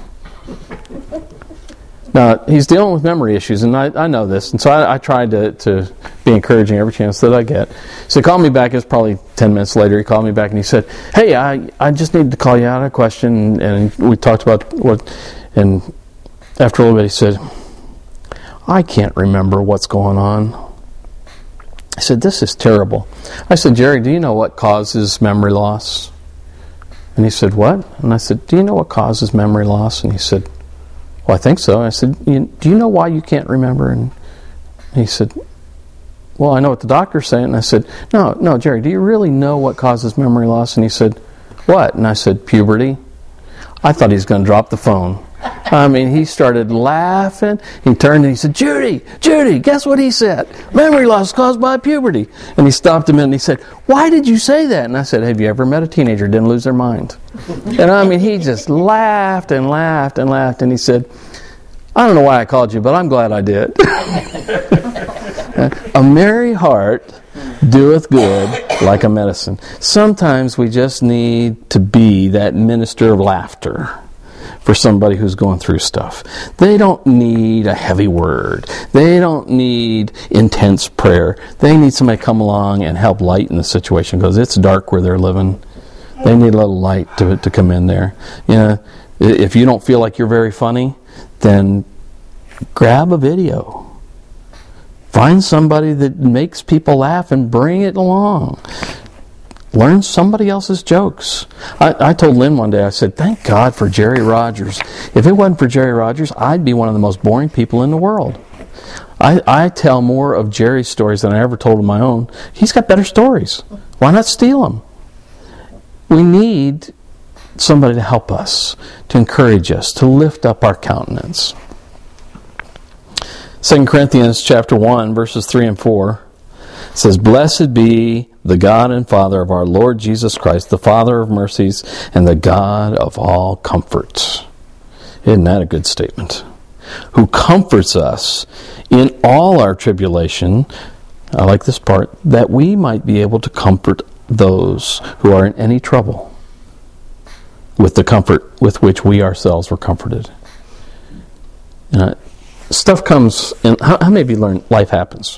Now, he's dealing with memory issues, and I, I know this, and so I, I tried to, to be encouraging every chance that I get. So he called me back. It was probably ten minutes later. He called me back, and he said, Hey, I, I just needed to call you out a question, and we talked about what, and after a little bit he said, I can't remember what's going on. I said, This is terrible. I said, Jerry, do you know what causes memory loss? And he said, What? And I said, Do you know what causes memory loss? And he said, Well, I think so. I said, Do you know why you can't remember? And he said, Well, I know what the doctor's saying. And I said, No, no, Jerry, do you really know what causes memory loss? And he said, What? And I said, Puberty. I thought he was going to drop the phone. I mean, he started laughing. He turned and he said, Judy, Judy, guess what he said? Memory loss caused by puberty. And he stopped a minute and he said, Why did you say that? And I said, Have you ever met a teenager who didn't lose their mind? And I mean, he just laughed and laughed and laughed. And he said, I don't know why I called you, but I'm glad I did. A merry heart doeth good like a medicine. Sometimes we just need to be that minister of laughter for somebody who's going through stuff. They don't need a heavy word. They don't need intense prayer. They need somebody to come along and help lighten the situation because it's dark where they're living. They need a little light to to come in there. You know, if you don't feel like you're very funny, then grab a video. Find somebody that makes people laugh and bring it along. Learn somebody else's jokes. I, I told Lynn one day, I said, thank God for Jerry Rogers. If it wasn't for Jerry Rogers, I'd be one of the most boring people in the world. I, I tell more of Jerry's stories than I ever told of my own. He's got better stories. Why not steal them? We need somebody to help us, to encourage us, to lift up our countenance. Second Corinthians chapter one, verses three and four says, Blessed be the God and Father of our Lord Jesus Christ, the Father of mercies and the God of all comfort. Isn't that a good statement? Who comforts us in all our tribulation, I like this part, that we might be able to comfort those who are in any trouble with the comfort with which we ourselves were comforted. Uh, stuff comes, and how, how many of you learn life happens?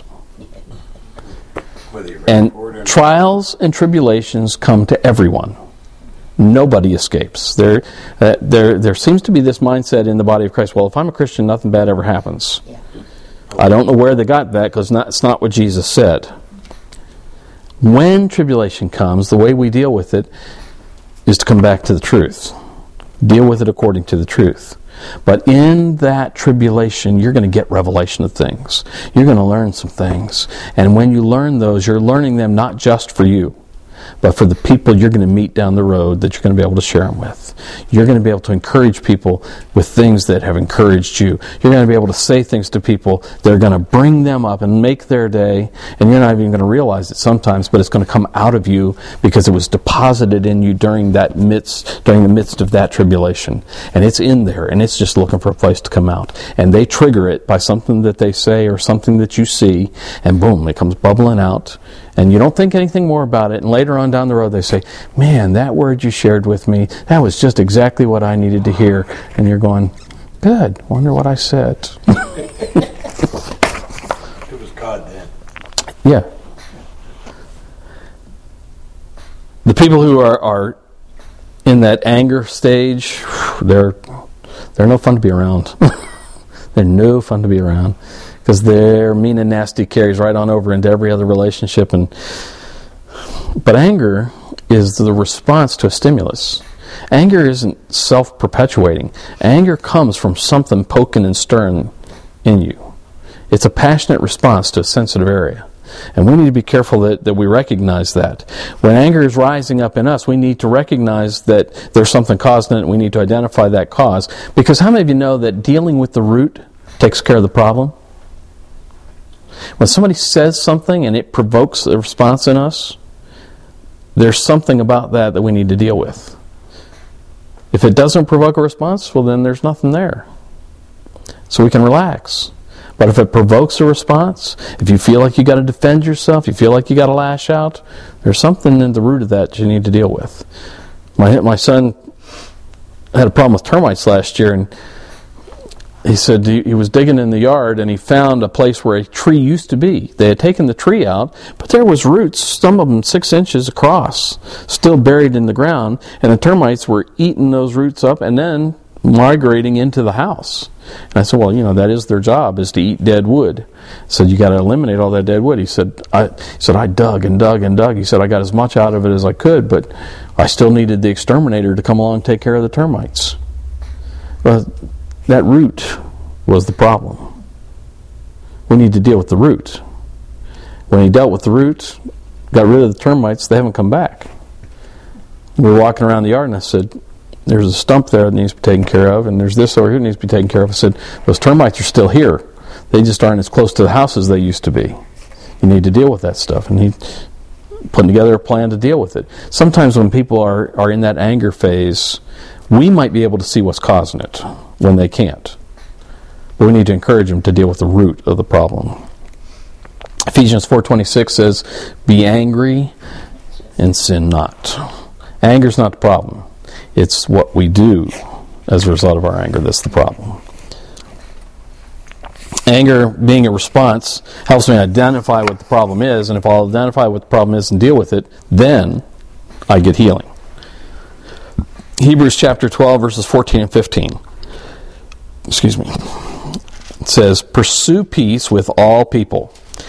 And trials and tribulations come to everyone. Nobody escapes. There, uh, there, there seems to be this mindset in the body of Christ, well, if I'm a Christian, nothing bad ever happens. Yeah. I don't know where they got that, because it's not what Jesus said. When tribulation comes, the way we deal with it is to come back to the truth. Deal with it according to the truth. But in that tribulation, you're going to get revelation of things. You're going to learn some things. And when you learn those, you're learning them not just for you, but for the people you're going to meet down the road that you're going to be able to share them with. You're going to be able to encourage people with things that have encouraged you. You're going to be able to say things to people that are going to bring them up and make their day, and you're not even going to realize it sometimes, but it's going to come out of you because it was deposited in you during that midst, during the midst of that tribulation. And it's in there, and it's just looking for a place to come out. And they trigger it by something that they say or something that you see, and boom, it comes bubbling out. And you don't think anything more about it. And later on down the road they say, man, that word you shared with me, that was just exactly what I needed to hear. And you're going, good, wonder what I said. It was God then. Yeah. The people who are, are in that anger stage, they're, they're no fun to be around. They're no fun to be around. Because their mean and nasty carries right on over into every other relationship. And but anger is the response to a stimulus. Anger isn't self-perpetuating. Anger comes from something poking and stirring in you. It's a passionate response to a sensitive area. And we need to be careful that, that we recognize that. When anger is rising up in us, we need to recognize that there's something causing it, and we need to identify that cause. Because how many of you know that dealing with the root takes care of the problem? When somebody says something and it provokes a response in us, there's something about that that we need to deal with. If it doesn't provoke a response, well then there's nothing there. So we can relax. But if it provokes a response, if you feel like you got to defend yourself, you feel like you got to lash out, there's something in the root of that you need to deal with. My my son had a problem with termites last year, and he said he was digging in the yard and he found a place where a tree used to be. They had taken the tree out, but there was roots, some of them six inches across, still buried in the ground, and the termites were eating those roots up and then migrating into the house. And I said, well, you know, that is their job, is to eat dead wood. I said, you got to eliminate all that dead wood. He said, I he said, I dug and dug and dug. He said, I got as much out of it as I could, but I still needed the exterminator to come along and take care of the termites. Well, that root was the problem. We need to deal with the root. When he dealt with the root, got rid of the termites, they haven't come back. We were walking around the yard and I said, there's a stump there that needs to be taken care of, and there's this over here that needs to be taken care of. I said, those termites are still here. They just aren't as close to the house as they used to be. You need to deal with that stuff. And he put together a plan to deal with it. Sometimes when people are, are in that anger phase, we might be able to see what's causing it when they can't. But we need to encourage them to deal with the root of the problem. Ephesians four twenty-six says, be angry and sin not. Anger is not the problem. It's what we do as a result of our anger that's the problem. Anger, being a response, helps me identify what the problem is, and if I'll identify what the problem is and deal with it, then I get healing. Hebrews chapter twelve, verses fourteen and fifteen. Excuse me. It says, pursue peace with all people.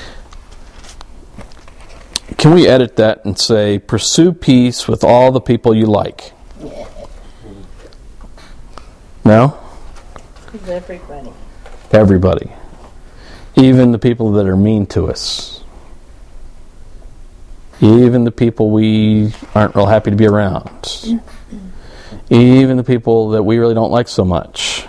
Can we edit that and say, pursue peace with all the people you like? No? With everybody. Everybody. Even the people that are mean to us. Even the people we aren't real happy to be around. Even the people that we really don't like so much.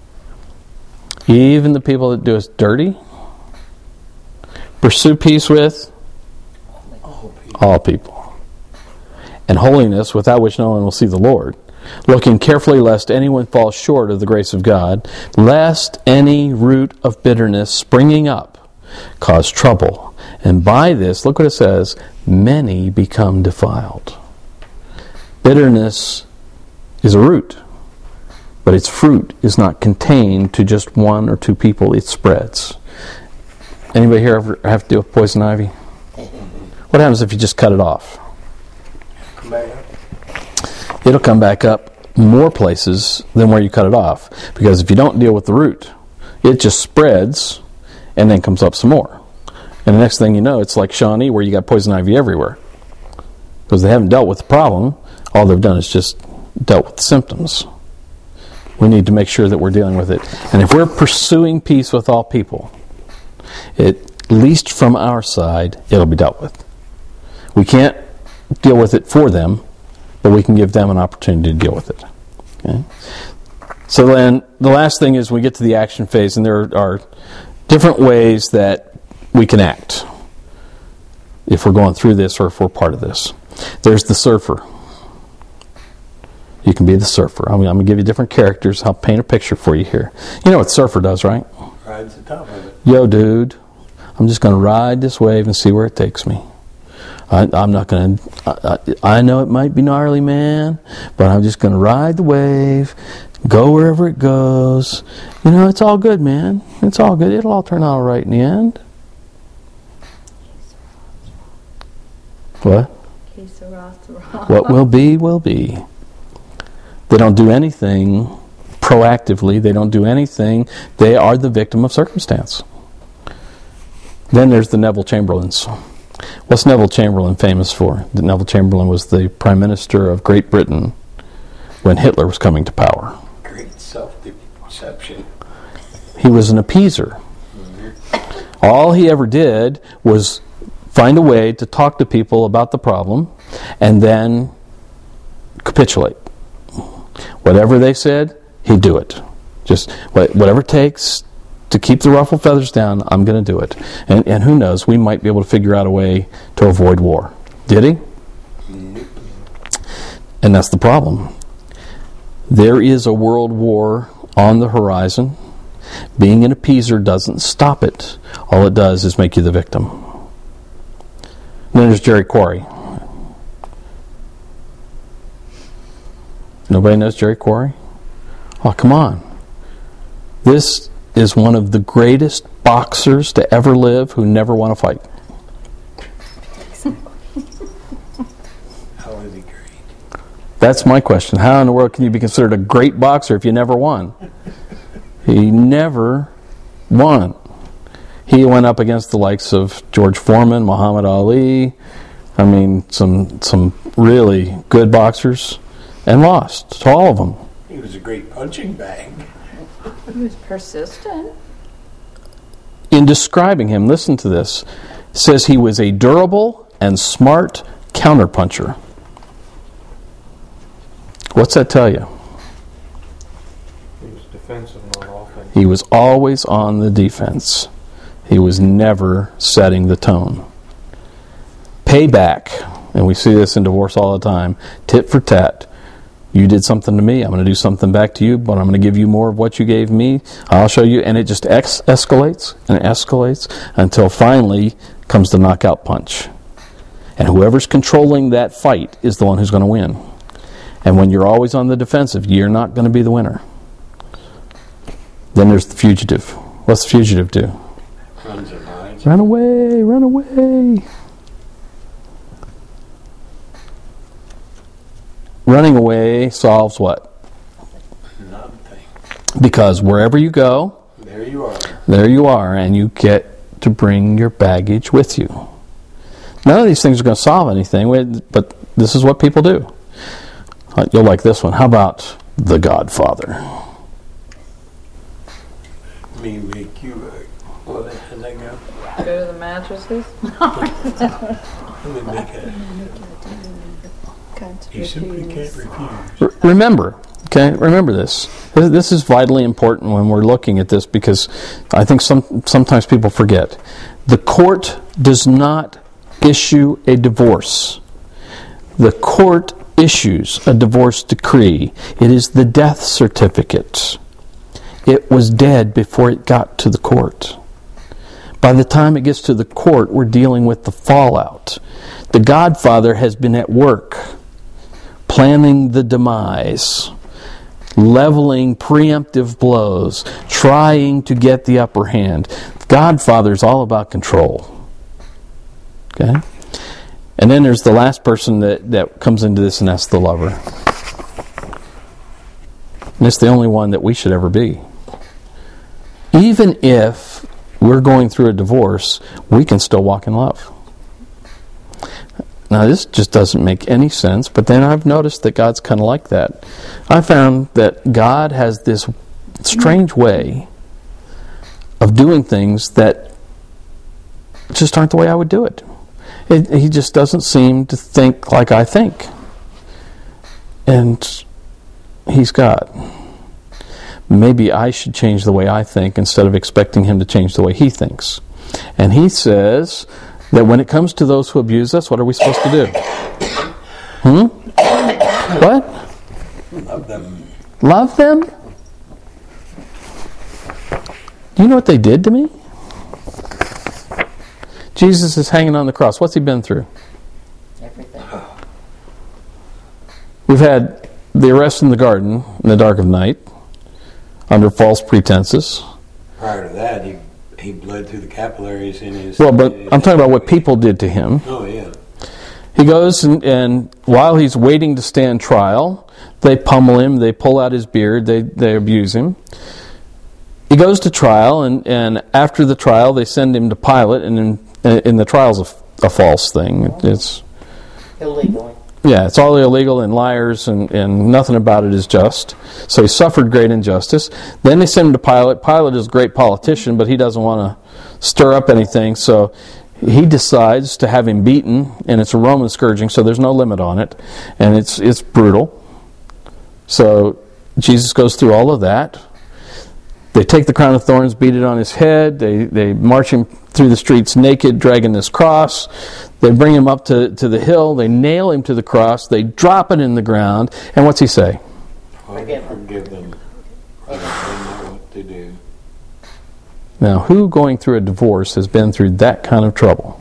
Even the people that do us dirty. Pursue peace with All people. all people. And holiness, without which no one will see the Lord. Looking carefully lest anyone fall short of the grace of God, lest any root of bitterness springing up cause trouble. And by this, look what it says, many become defiled. Bitterness is a root, but its fruit is not contained to just one or two people. It spreads. Anybody here ever have to deal with poison ivy? What happens if you just cut it off? Come back up. It'll come back up more places than where you cut it off. Because if you don't deal with the root, it just spreads and then comes up some more. And the next thing you know, it's like Shawnee where you got poison ivy everywhere. Because they haven't dealt with the problem. All they've done is just dealt with the symptoms. We need to make sure that we're dealing with it. And if we're pursuing peace with all people, at least from our side, it'll be dealt with. We can't deal with it for them, but we can give them an opportunity to deal with it. Okay? So then, the last thing is we get to the action phase, and there are different ways that we can act if we're going through this or if we're part of this. There's the surfer. You can be the surfer. I'm, I'm going to give you different characters. I'll paint a picture for you here. You know what surfer does, right? Rides the top of it. Yo, dude, I'm just going to ride this wave and see where it takes me. I, I'm not going to... I know it might be gnarly, man, but I'm just going to ride the wave, go wherever it goes. You know, it's all good, man. It's all good. It'll all turn out all right in the end. What? What will be, will be. They don't do anything proactively. They don't do anything. They are the victim of circumstance. Then there's the Neville Chamberlains. What's Neville Chamberlain famous for? Neville Chamberlain was the Prime Minister of Great Britain when Hitler was coming to power. Great self-deception. He was an appeaser. Mm-hmm. All he ever did was find a way to talk to people about the problem and then capitulate. Whatever they said, he'd do it. Just whatever it takes to keep the ruffled feathers down, I'm going to do it. And, and who knows, we might be able to figure out a way to avoid war. Did he? Nope. And that's the problem. There is a world war on the horizon. Being an appeaser doesn't stop it. All it does is make you the victim. And then there's Jerry Quarry. Nobody knows Jerry Quarry? Oh, come on. This is one of the greatest boxers to ever live who never won a fight. How is he great? That's my question. How in the world can you be considered a great boxer if you never won? He never won. He went up against the likes of George Foreman, Muhammad Ali, I mean, some some really good boxers, and lost to all of them. He was a great punching bag. He was persistent. In describing him, listen to this, says he was a durable and smart counterpuncher. What's that tell you? He was defensive, not offensive. He was always on the defense. He was never setting the tone. Payback, and we see this in divorce all the time, tit for tat. You did something to me, I'm going to do something back to you, but I'm going to give you more of what you gave me. I'll show you. And it just ex- escalates and escalates until finally comes the knockout punch. And whoever's controlling that fight is the one who's going to win. And when you're always on the defensive, you're not going to be the winner. Then there's the fugitive. What's the fugitive do? Runs and hides. Run away, run away. Running away solves what? Nothing. Because wherever you go, There you are. there you are, and you get to bring your baggage with you. None of these things are going to solve anything, but this is what people do. You'll like this one. How about The Godfather? Me make you a... Well, how'd that go? Go to the mattresses. Let me make a... You simply can't refuse. R- remember, okay, remember this. This this is vitally important when we're looking at this, because I think some sometimes people forget. The court does not issue a divorce. The court issues a divorce decree. It is the death certificate. It was dead before it got to the court. By the time it gets to the court, we're dealing with the fallout. The Godfather has been at work planning the demise, leveling preemptive blows, trying to get the upper hand. Godfather's all about control. Okay? And then there's the last person that, that comes into this, and that's the lover. And it's the only one that we should ever be. Even if we're going through a divorce, we can still walk in love. Now, this just doesn't make any sense, but then I've noticed that God's kind of like that. I found that God has this strange way of doing things that just aren't the way I would do it. It, he just doesn't seem to think like I think. And He's God. Maybe I should change the way I think instead of expecting Him to change the way He thinks. And He says that when it comes to those who abuse us, what are we supposed to do? Hmm? What? Love them. Love them? Do you know what they did to me? Jesus is hanging on the cross. What's He been through? Everything. We've had the arrest in the garden in the dark of night under false pretenses. Prior to that, he he bled through the capillaries in his... Well, but I'm talking about what people did to Him. Oh, yeah. He goes and, and while he's waiting to stand trial, they pummel him, they pull out his beard, they, they abuse him. He goes to trial, and, and after the trial, they send him to Pilate, and in, in the trial's a, a false thing. It's Illegally. Yeah, it's all illegal and liars, and, and nothing about it is just. So he suffered great injustice. Then they send him to Pilate. Pilate is a great politician, but he doesn't want to stir up anything, so he decides to have him beaten, and it's a Roman scourging, so there's no limit on it, and it's it's brutal. So Jesus goes through all of that. They take the crown of thorns, beat it on his head. They they march him through the streets naked, dragging this cross. They bring him up to, to the hill. They nail him to the cross. They drop it in the ground. And what's he say? Forgive, forgive them. They don't know what to do. Now, who going through a divorce has been through that kind of trouble?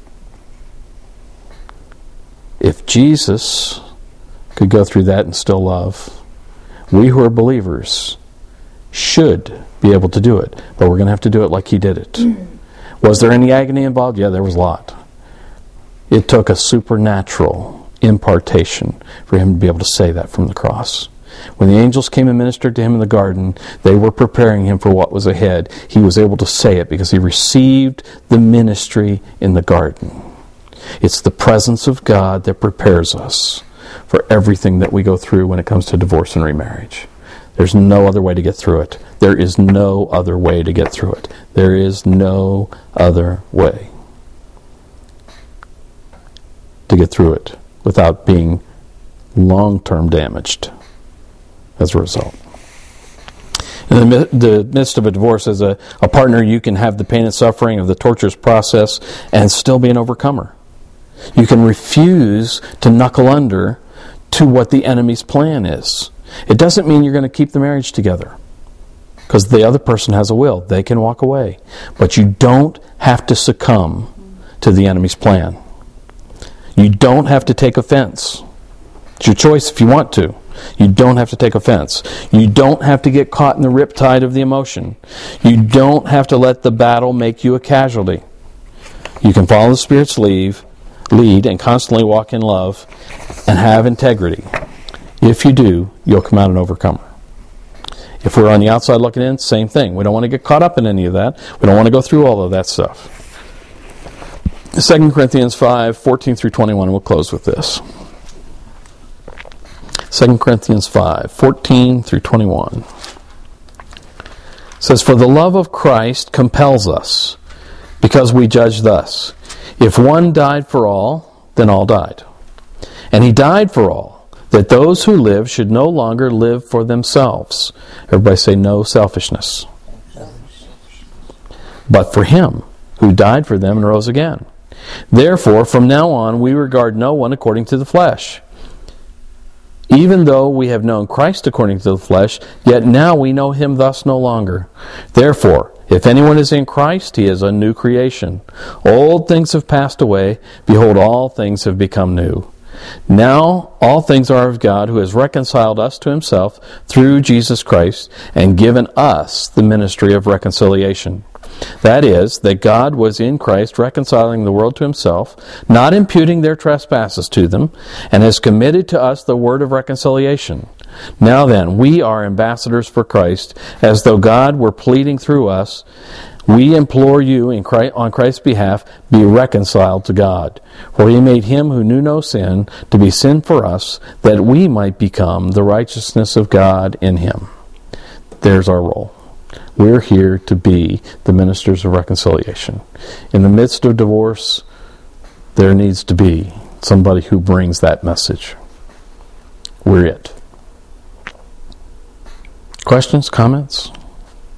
If Jesus could go through that and still love, we who are believers should be able to do it. But we're going to have to do it like He did it. Mm. Was there any agony involved? Yeah, there was a lot. It took a supernatural impartation for Him to be able to say that from the cross. When the angels came and ministered to Him in the garden, they were preparing Him for what was ahead. He was able to say it because He received the ministry in the garden. It's the presence of God that prepares us for everything that we go through when it comes to divorce and remarriage. There's no other way to get through it. There is no other way to get through it. There is no other way to get through it without being long-term damaged as a result. In the, the midst of a divorce, as a, a partner, you can have the pain and suffering of the torturous process and still be an overcomer. You can refuse to knuckle under to what the enemy's plan is. It doesn't mean you're going to keep the marriage together, because the other person has a will. They can walk away. But you don't have to succumb to the enemy's plan. You don't have to take offense. It's your choice if you want to. You don't have to take offense. You don't have to get caught in the riptide of the emotion. You don't have to let the battle make you a casualty. You can follow the Spirit's lead, lead and constantly walk in love and have integrity. If you do, you'll come out an overcomer. If we're on the outside looking in, same thing. We don't want to get caught up in any of that. We don't want to go through all of that stuff. Second Corinthians five, fourteen through twenty-one, and we'll close with this. Second Corinthians five, fourteen through twenty-one. It says, "For the love of Christ compels us, because we judge thus. If one died for all, then all died. And he died for all, that those who live should no longer live for themselves." Everybody say, no selfishness. "But for him who died for them and rose again. Therefore, from now on, we regard no one according to the flesh. Even though we have known Christ according to the flesh, yet now we know him thus no longer. Therefore, if anyone is in Christ, he is a new creation. Old things have passed away. Behold, all things have become new. Now all things are of God, who has reconciled us to himself through Jesus Christ and given us the ministry of reconciliation. That is, that God was in Christ reconciling the world to himself, not imputing their trespasses to them, and has committed to us the word of reconciliation. Now then, we are ambassadors for Christ, as though God were pleading through us. We implore you in Christ, on Christ's behalf, be reconciled to God. For he made him who knew no sin to be sin for us, that we might become the righteousness of God in him." There's our role. We're here to be the ministers of reconciliation. In the midst of divorce, there needs to be somebody who brings that message. We're it. Questions, comments?